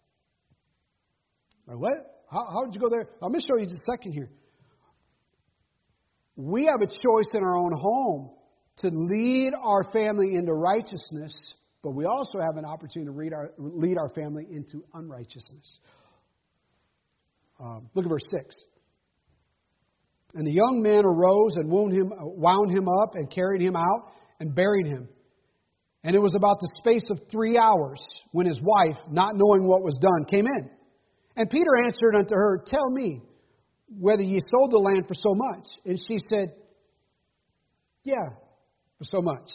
What? How did you go there? Let me show you just a second here. We have a choice in our own home to lead our family into righteousness, but we also have an opportunity to lead our family into unrighteousness. Look at verse 6. And the young men arose and wound him up and carried him out and buried him. And it was about the space of 3 hours when his wife, not knowing what was done, came in. And Peter answered unto her, Tell me whether ye sold the land for so much. And she said, Yeah, for so much.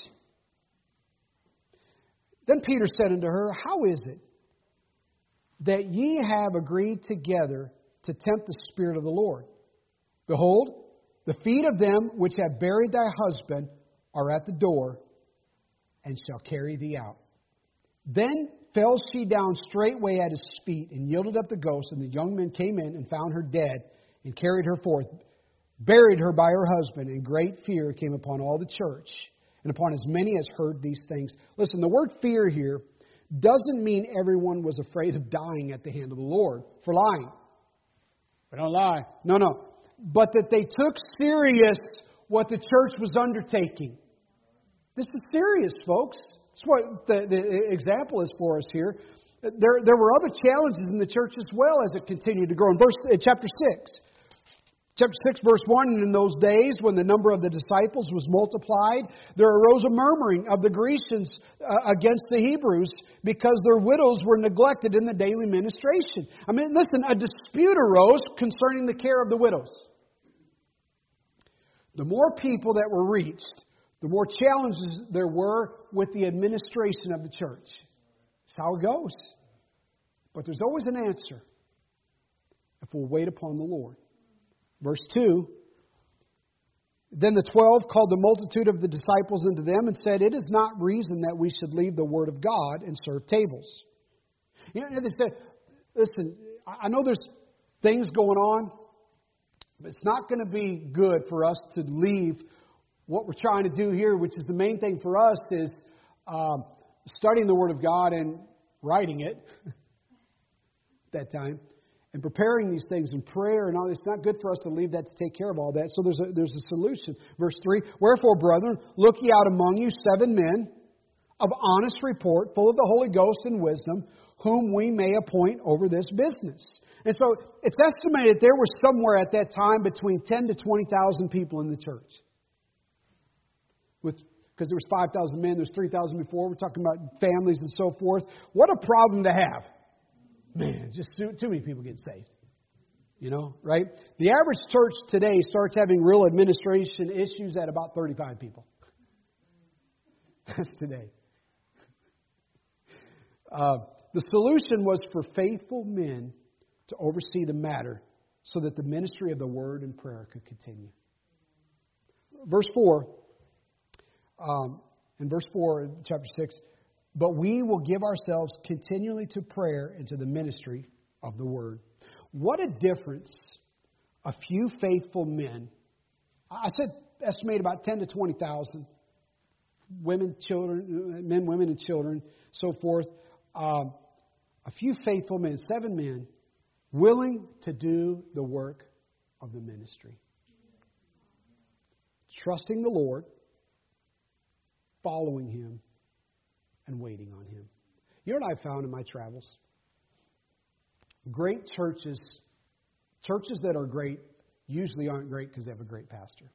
Then Peter said unto her, How is it that ye have agreed together to tempt the Spirit of the Lord? Behold, the feet of them which have buried thy husband are at the door, and shall carry thee out. Then fell she down straightway at his feet, and yielded up the ghost. And the young men came in and found her dead, and carried her forth, buried her by her husband. And great fear came upon all the church, and upon as many as heard these things. Listen, the word fear here doesn't mean everyone was afraid of dying at the hand of the Lord for lying. We don't lie. No. But that they took serious what the church was undertaking. This is serious, folks. That's what the example is for us here. There were other challenges in the church as well as it continued to grow. In chapter 6. Chapter 6, verse 1, and in those days when the number of the disciples was multiplied, there arose a murmuring of the Grecians against the Hebrews because their widows were neglected in the daily ministration. I mean, listen, a dispute arose concerning the care of the widows. The more people that were reached, the more challenges there were with the administration of the church. That's how it goes. But there's always an answer if we'll wait upon the Lord. Verse 2, Then the 12 called the multitude of the disciples unto them and said, It is not reason that we should leave the word of God and serve tables. You know, they said, listen, I know there's things going on, but it's not going to be good for us to leave what we're trying to do here, which is the main thing for us is studying the Word of God and writing it at that time. And preparing these things in prayer and all this, it's not good for us to leave that to take care of all that. So there's a solution. Verse 3, Wherefore, brethren, look ye out among you 7 men of honest report, full of the Holy Ghost and wisdom, whom we may appoint over this business. And so it's estimated there were somewhere at that time between 10 to 20,000 people in the church. Because there was 5,000 men, there's 3,000 before. We're talking about families and so forth. What a problem to have. Man, just too many people getting saved. You know, right? The average church today starts having real administration issues at about 35 people. That's today. The solution was for faithful men to oversee the matter so that the ministry of the word and prayer could continue. Verse 4, in verse 4 of chapter 6, but we will give ourselves continually to prayer and to the ministry of the word. What a difference a few faithful men, I said estimate about 10 to 20,000, women, children, men, women, and children, so forth. A few faithful men, 7 men, willing to do the work of the ministry. Trusting the Lord, following Him, and waiting on Him. You know what I found in my travels? Great churches that are great, usually aren't great because they have a great pastor.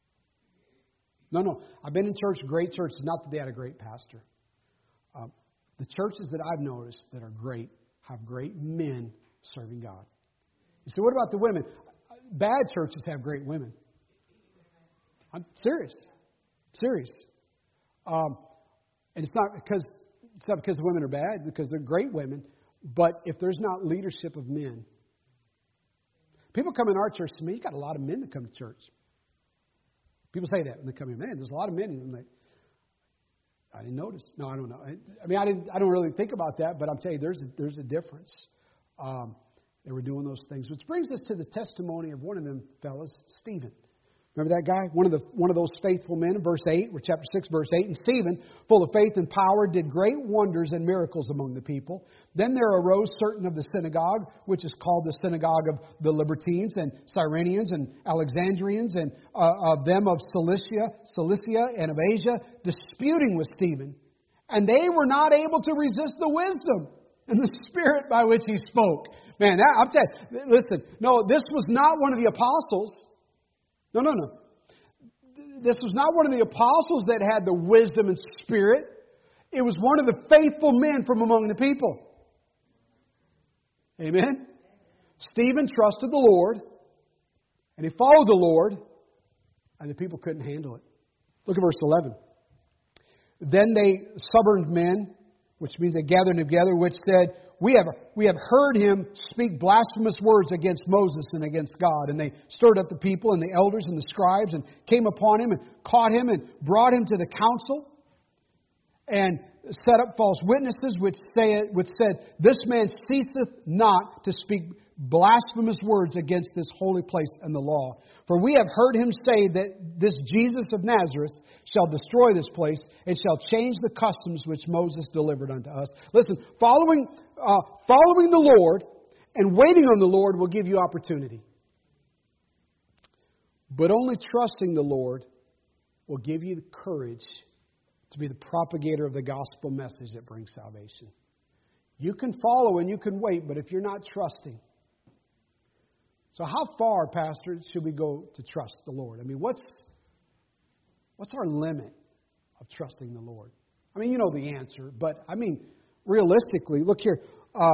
No. I've been in great churches, not that they had a great pastor. The churches that I've noticed that are great have great men serving God. You say, what about the women? Bad churches have great women. I'm serious. And it's not because the women are bad, because they're great women. But if there's not leadership of men, people come in our church to me, you got a lot of men that come to church. People say that when they come in, man, there's a lot of men. And I'm like, I didn't notice. No, I don't know. I don't really think about that, but I'm telling you, there's a difference. They were doing those things. Which brings us to the testimony of one of them fellas, Stephen. Remember that guy? One of those faithful men in verse 8, or chapter 6, verse 8. And Stephen, full of faith and power, did great wonders and miracles among the people. Then there arose certain of the synagogue, which is called the synagogue of the Libertines and Cyrenians and Alexandrians, and of them of Cilicia and of Asia, disputing with Stephen. And they were not able to resist the wisdom and the spirit by which he spoke. Man, I'm telling you, listen, no, this was not one of the apostles. No. This was not one of the apostles that had the wisdom and spirit. It was one of the faithful men from among the people. Amen? Stephen trusted the Lord, and he followed the Lord, and the people couldn't handle it. Look at verse 11. Then they suborned men, which means they gathered together, which said, We have heard him speak blasphemous words against Moses and against God. And they stirred up the people and the elders and the scribes and came upon him and caught him and brought him to the council and set up false witnesses which said, This man ceaseth not to speak blasphemous words against this holy place and the law. For we have heard him say that this Jesus of Nazareth shall destroy this place and shall change the customs which Moses delivered unto us. Listen, following the Lord and waiting on the Lord will give you opportunity. But only trusting the Lord will give you the courage to be the propagator of the gospel message that brings salvation. You can follow and you can wait, but if you're not trusting. So how far, Pastor, should we go to trust the Lord? I mean, what's our limit of trusting the Lord? I mean, you know the answer, but I mean, realistically, look here.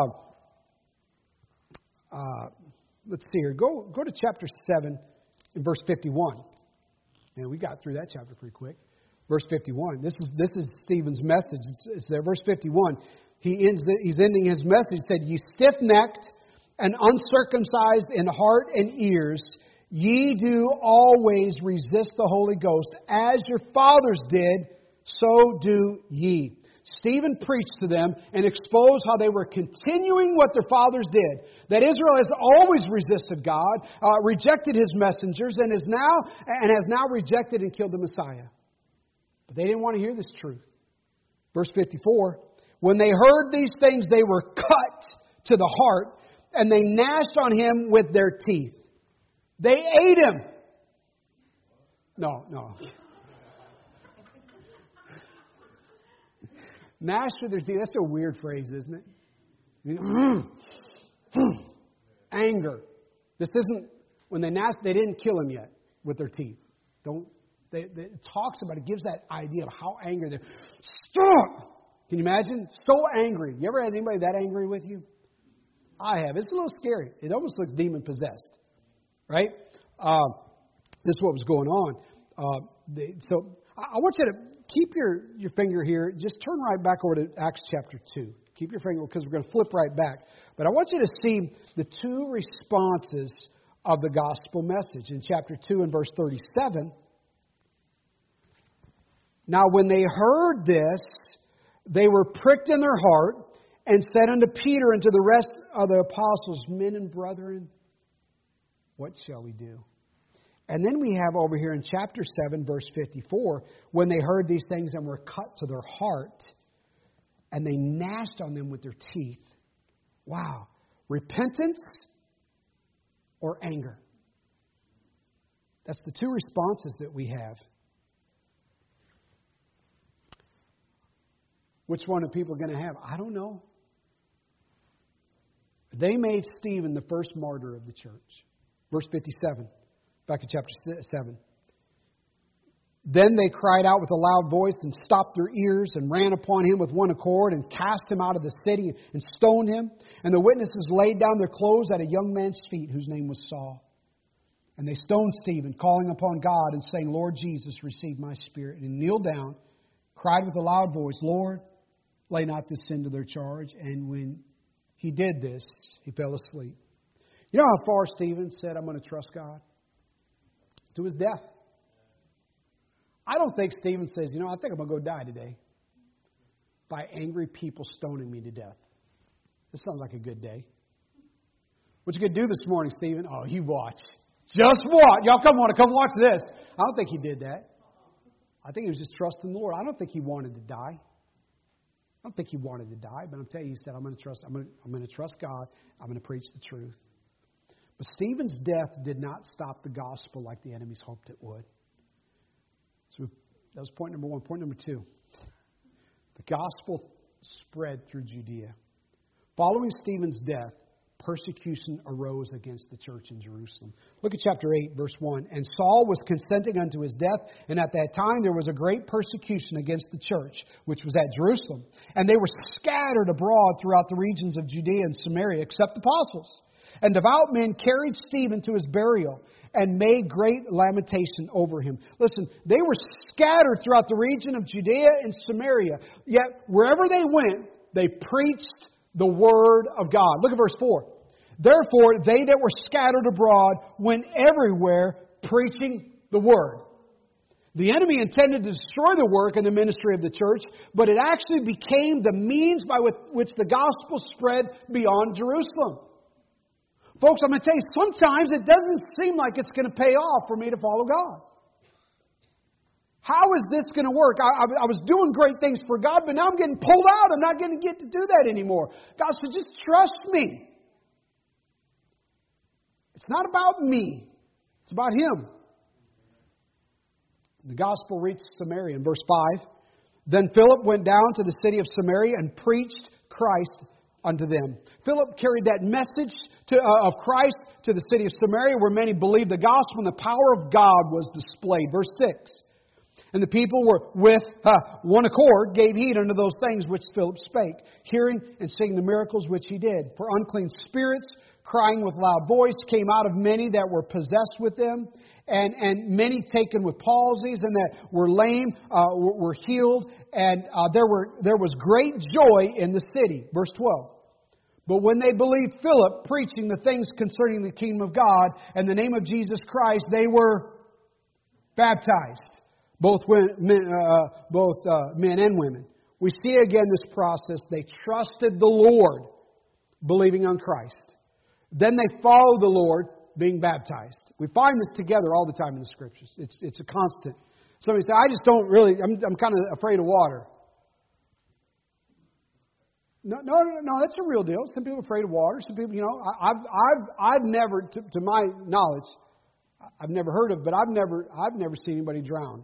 Let's see here. Go to chapter 7 in verse 51. And we got through that chapter pretty quick. Verse 51. This is Stephen's message. It's there. Verse 51. He's ending his message. He said, Ye stiff-necked and uncircumcised in heart and ears, ye do always resist the Holy Ghost, as your fathers did, so do ye. Stephen preached to them and exposed how they were continuing what their fathers did. That Israel has always resisted God, rejected His messengers, and has now rejected and killed the Messiah. But they didn't want to hear this truth. Verse 54, when they heard these things, they were cut to the heart, and they gnashed on him with their teeth. They ate him. No. Gnash with their teeth. That's a weird phrase, isn't it? Anger. This isn't, when they didn't kill him yet with their teeth. It talks about, it gives that idea of how angry they're. Stop! Can you imagine? So angry. You ever had anybody that angry with you? I have. It's a little scary. It almost looks demon-possessed. Right? This is what was going on. So I want you to keep your finger here. Just turn right back over to Acts chapter 2. Keep your finger, because we're going to flip right back. But I want you to see the two responses of the gospel message. In chapter 2 and verse 37, now when they heard this, they were pricked in their heart and said unto Peter and to the rest of the apostles, Men and brethren, what shall we do? And then we have over here in chapter 7, verse 54, when they heard these things and were cut to their heart, and they gnashed on them with their teeth. Wow. Repentance or anger? That's the two responses that we have. Which one are people going to have? I don't know. They made Stephen the first martyr of the church. Verse 57, back in chapter 7. Then they cried out with a loud voice and stopped their ears and ran upon him with one accord and cast him out of the city and stoned him. And the witnesses laid down their clothes at a young man's feet whose name was Saul. And they stoned Stephen, calling upon God and saying, Lord Jesus, receive my spirit. And he kneeled down, cried with a loud voice, Lord, lay not this sin to their charge. And when he did this, he fell asleep. You know how far Stephen said, I'm going to trust God? To his death. I don't think Stephen says, I think I'm going to go die today by angry people stoning me to death. This sounds like a good day. What you going to do this morning, Stephen? Oh, you watch. Just watch. Y'all come watch this. I don't think he did that. I think he was just trusting the Lord. I don't think he wanted to die. I don't think he wanted to die, but I'm telling you, he said, I'm going to trust God. I'm going to preach the truth. But Stephen's death did not stop the gospel like the enemies hoped it would. So that was point number one. Point number two. The gospel spread through Judea. Following Stephen's death, persecution arose against the church in Jerusalem. Look at chapter 8, verse 1. And Saul was consenting unto his death, and at that time there was a great persecution against the church, which was at Jerusalem. And they were scattered abroad throughout the regions of Judea and Samaria, except the apostles. And devout men carried Stephen to his burial and made great lamentation over him. Listen, they were scattered throughout the region of Judea and Samaria. Yet wherever they went, they preached the word of God. Look at verse 4. Therefore, they that were scattered abroad went everywhere preaching the word. The enemy intended to destroy the work and the ministry of the church, but it actually became the means by which the gospel spread beyond Jerusalem. Folks, I'm going to tell you, sometimes it doesn't seem like it's going to pay off for me to follow God. How is this going to work? I was doing great things for God, but now I'm getting pulled out. I'm not going to get to do that anymore. God said, just trust me. It's not about me. It's about Him. The gospel reached Samaria in verse 5. Then Philip went down to the city of Samaria and preached Christ unto them. Philip carried that message of Christ to the city of Samaria, where many believed the gospel and the power of God was displayed. Verse 6. And the people were with one accord, gave heed unto those things which Philip spake, hearing and seeing the miracles which he did. For unclean spirits, crying with loud voice, came out of many that were possessed with them, and many taken with palsies, and that were lame were healed, and there was great joy in the city. Verse 12. But when they believed Philip preaching the things concerning the kingdom of God and the name of Jesus Christ, they were baptized, both men and women. We see again this process. They trusted the Lord, believing on Christ. Then they follow the Lord, being baptized. We find this together all the time in the Scriptures. It's a constant. Somebody say, I just don't really, I'm kind of afraid of water. No, that's a real deal. Some people are afraid of water. Some people, I've never, to my knowledge, I've never heard of, but I've never seen anybody drown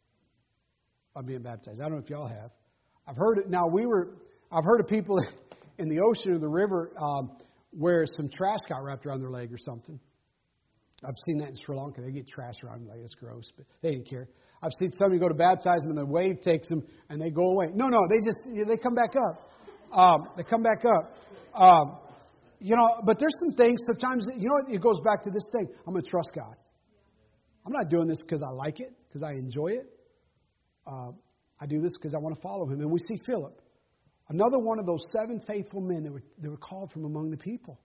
by being baptized. I don't know if y'all have. I've heard it. Now I've heard of people in the ocean or the river where some trash got wrapped around their leg or something. I've seen that in Sri Lanka. They get trash around their leg. It's gross, but they didn't care. I've seen somebody go to baptize them and the wave takes them and they go away. No, they come back up. They come back up. But there's some things sometimes, it goes back to this thing. I'm going to trust God. I'm not doing this because I like it, because I enjoy it. I do this because I want to follow Him. And we see Philip, another one of those 7 faithful men that were called from among the people.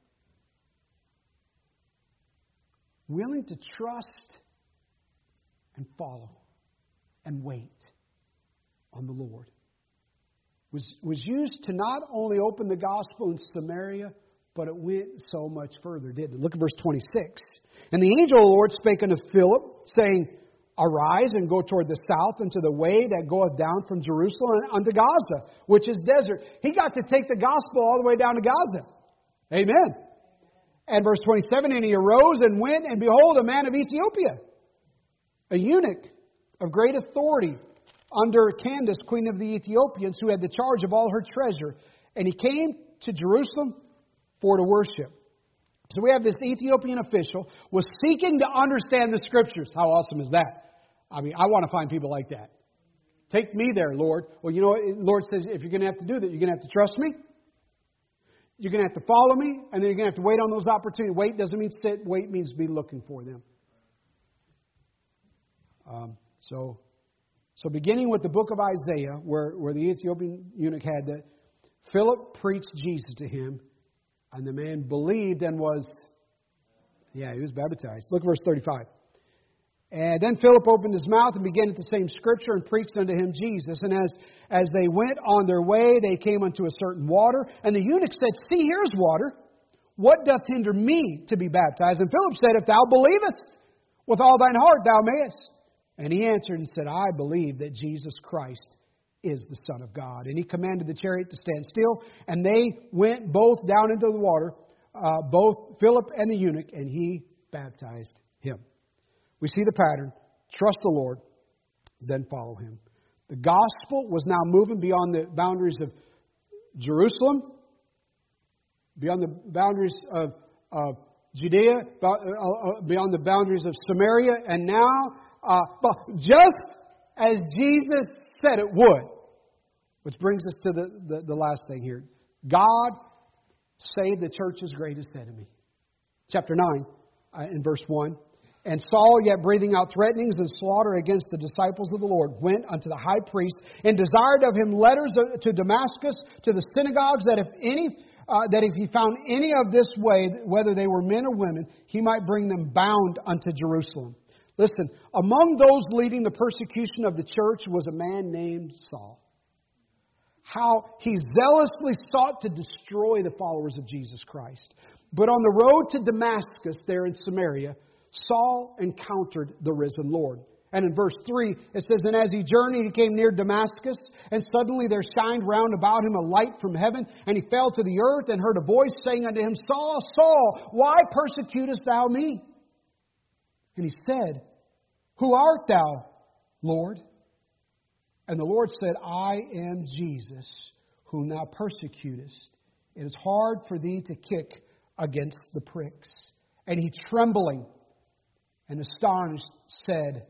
Willing to trust and follow and wait on the Lord. Was used to not only open the gospel in Samaria, but it went so much further, didn't it? Look at verse 26. And the angel of the Lord spake unto Philip, saying, Arise and go toward the south unto the way that goeth down from Jerusalem unto Gaza, which is desert. He got to take the gospel all the way down to Gaza. Amen. And verse 27, and he arose and went, and behold, a man of Ethiopia, a eunuch of great authority under Candace, queen of the Ethiopians, who had the charge of all her treasure. And he came to Jerusalem for to worship. So we have this Ethiopian official was seeking to understand the Scriptures. How awesome is that? I mean, I want to find people like that. Take me there, Lord. Well, you know what? The Lord says, if you're going to have to do that, you're going to have to trust me. You're going to have to follow me. And then you're going to have to wait on those opportunities. Wait doesn't mean sit. Wait means be looking for them. So beginning with the book of Isaiah, where the Ethiopian eunuch had that, Philip preached Jesus to him. And the man believed and he was baptized. Look at verse 35. And then Philip opened his mouth and began at the same scripture and preached unto him Jesus. And as they went on their way, they came unto a certain water. And the eunuch said, See, here is water. What doth hinder me to be baptized? And Philip said, If thou believest with all thine heart, thou mayest. And he answered and said, I believe that Jesus Christ is the Son of God. And he commanded the chariot to stand still. And they went both down into the water, both Philip and the eunuch, and he baptized him. We see the pattern. Trust the Lord, then follow Him. The gospel was now moving beyond the boundaries of Jerusalem, beyond the boundaries of Judea, beyond the boundaries of Samaria, and now, just as Jesus said it would. Which brings us to the last thing here. God saved the church's greatest enemy. Chapter 9, in verse 1. And Saul, yet breathing out threatenings and slaughter against the disciples of the Lord, went unto the high priest and desired of him letters to Damascus, to the synagogues, that if he found any of this way, whether they were men or women, he might bring them bound unto Jerusalem. Listen, among those leading the persecution of the church was a man named Saul. How he zealously sought to destroy the followers of Jesus Christ. But on the road to Damascus, there in Samaria, Saul encountered the risen Lord. And in verse 3, it says, And as he journeyed, he came near Damascus, and suddenly there shined round about him a light from heaven, and he fell to the earth, and heard a voice saying unto him, Saul, Saul, why persecutest thou me? And he said, Who art thou, Lord? And the Lord said, I am Jesus, whom thou persecutest. It is hard for thee to kick against the pricks. And he, trembling and astonished, said,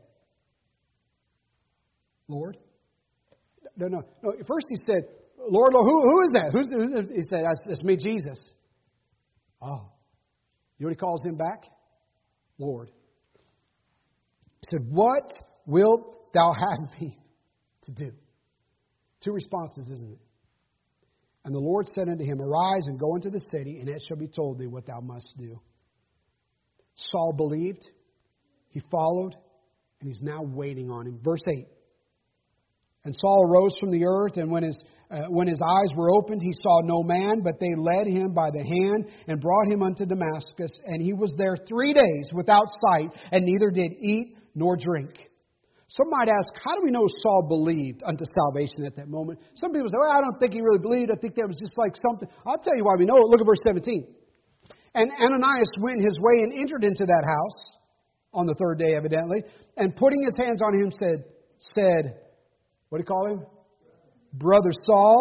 Lord? No. First he said, Lord, who is that? He said, That's me, Jesus. Oh. You know what he calls him back? Lord. He said, What wilt thou have me to do? 2 responses, isn't it? And the Lord said unto him, Arise and go into the city, and it shall be told thee what thou must do. Saul believed, he followed, and he's now waiting on him. Verse 8. And Saul arose from the earth, and when his eyes were opened, he saw no man, but they led him by the hand and brought him unto Damascus. And he was there 3 days without sight, and neither did eat nor drink. Some might ask, how do we know Saul believed unto salvation at that moment? Some people say, well, I don't think he really believed. I think that was just like something. I'll tell you why we know it. Look at verse 17. And Ananias went his way and entered into that house on the 3rd day, evidently, and putting his hands on him said, what do you call him? Brother Saul,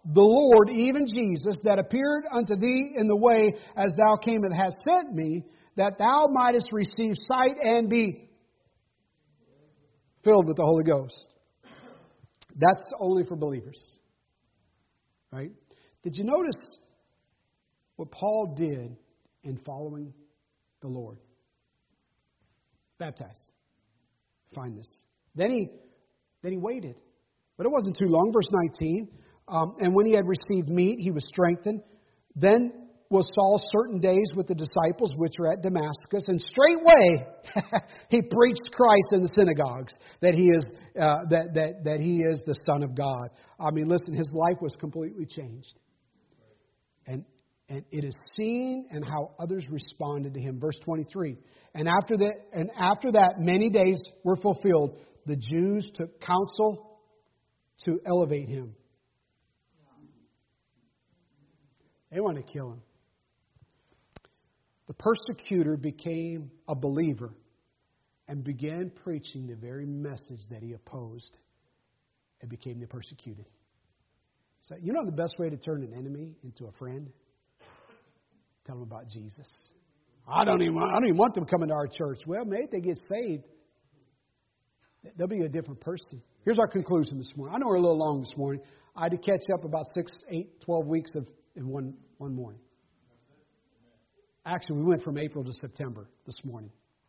the Lord, even Jesus, that appeared unto thee in the way as thou camest, hast sent me, that thou mightest receive sight and be filled with the Holy Ghost. That's only for believers. Right? Did you notice what Paul did in following the Lord? Baptized. Find this. Then he waited. But it wasn't too long. Verse 19. And when he had received meat, he was strengthened. Then was Saul certain days with the disciples which were at Damascus, and straightway he preached Christ in the synagogues, that he is that he is the Son of God. I mean, listen, his life was completely changed, and it is seen in how others responded to him. Verse 23. And after that, many days were fulfilled. The Jews took counsel to elevate him. They wanted to kill him. The persecutor became a believer and began preaching the very message that he opposed and became the persecuted. So, you know the best way to turn an enemy into a friend? Tell them about Jesus. I don't even want them coming to our church. Well, maybe they get saved. They'll be a different person. Here's our conclusion this morning. I know we're a little long this morning. I had to catch up about 6, 8, 12 weeks in one morning. Actually, we went from April to September this morning.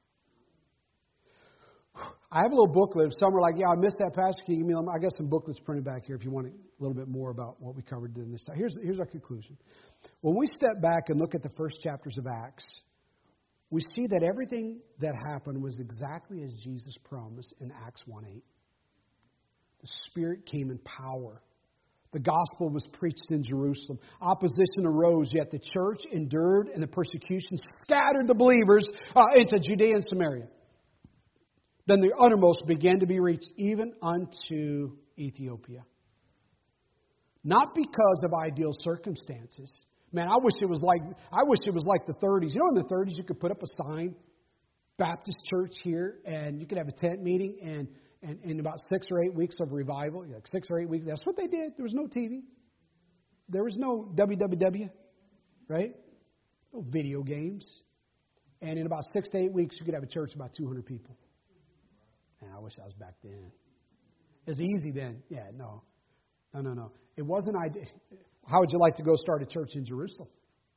I have a little booklet. Some are like, yeah, I missed that passage. Can you email them? I got some booklets printed back here if you want a little bit more about what we covered in this. Here's our conclusion. When we step back and look at the first chapters of Acts, we see that everything that happened was exactly as Jesus promised in Acts 1:8. The Spirit came in power. The gospel was preached in Jerusalem. Opposition arose, yet the church endured, and the persecution scattered the believers into Judea and Samaria. Then the uttermost began to be reached, even unto Ethiopia. Not because of ideal circumstances. Man, I wish it was like the 30s. You know, in the 30s, you could put up a sign, Baptist church here, and you could have a tent meeting, and in about 6 or 8 weeks of revival, like 6 or 8 weeks, that's what they did. There was no TV. There was no WWW, right? No video games. And in about 6 to 8 weeks, you could have a church of about 200 people. And I wish I was back then. It was easy then. Yeah, no. It wasn't ideal. How would you like to go start a church in Jerusalem?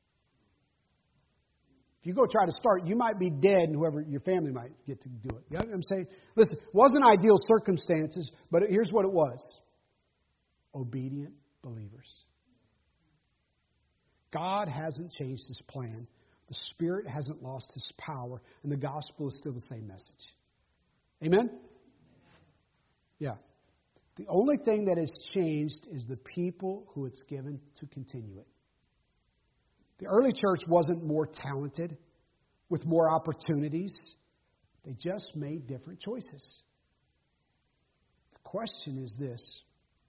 If you go try to start, you might be dead, and whoever your family might get to do it. You know what I'm saying? Listen, it wasn't ideal circumstances, but here's what it was. Obedient believers. God hasn't changed His plan. The Spirit hasn't lost His power, and the gospel is still the same message. Amen? Yeah. The only thing that has changed is the people who it's given to continue it. The early church wasn't more talented, with more opportunities. They just made different choices. The question is this.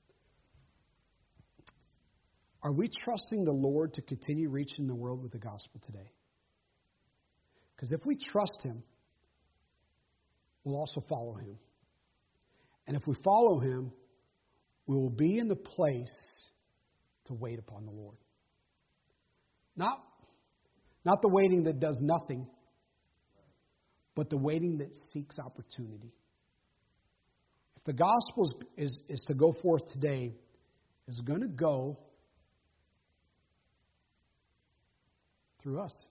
Are we trusting the Lord to continue reaching the world with the gospel today? Because if we trust Him, we'll also follow Him. And if we follow Him, we will be in the place to wait upon the Lord. Not the waiting that does nothing, but the waiting that seeks opportunity. If the gospel is to go forth today, it's going to go through us.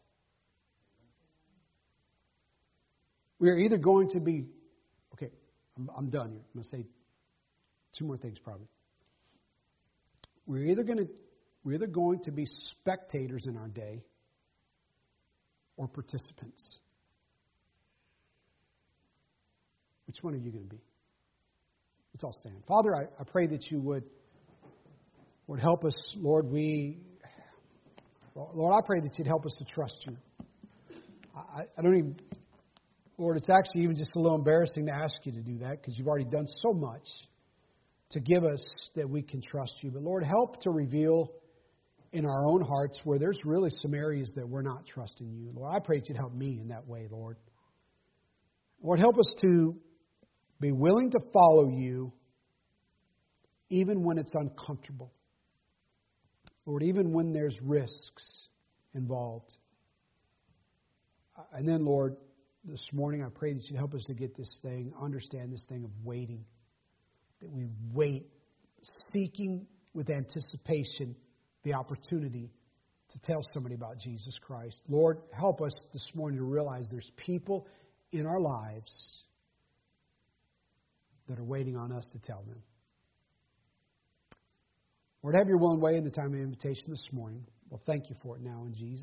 We are either going to be, okay, I'm done here. I'm going to say 2 more things probably. We're either going to be spectators in our day or participants. Which one are you going to be? Let's all stand. Father, I pray that you would help us, Lord. Lord, I pray that you'd help us to trust you. I don't even, Lord, it's actually even just a little embarrassing to ask you to do that because you've already done so much to give us that we can trust you. But Lord, help to reveal in our own hearts where there's really some areas that we're not trusting you. Lord, I pray that you'd help me in that way, Lord. Lord, help us to be willing to follow you even when it's uncomfortable. Lord, even when there's risks involved. And then, Lord, this morning I pray that you'd help us to get this thing, understand this thing of waiting. That we wait, seeking with anticipation the opportunity to tell somebody about Jesus Christ. Lord, help us this morning to realize there's people in our lives that are waiting on us to tell them. Lord, have your will and way in the time of invitation this morning. Well, thank you for it now in Jesus'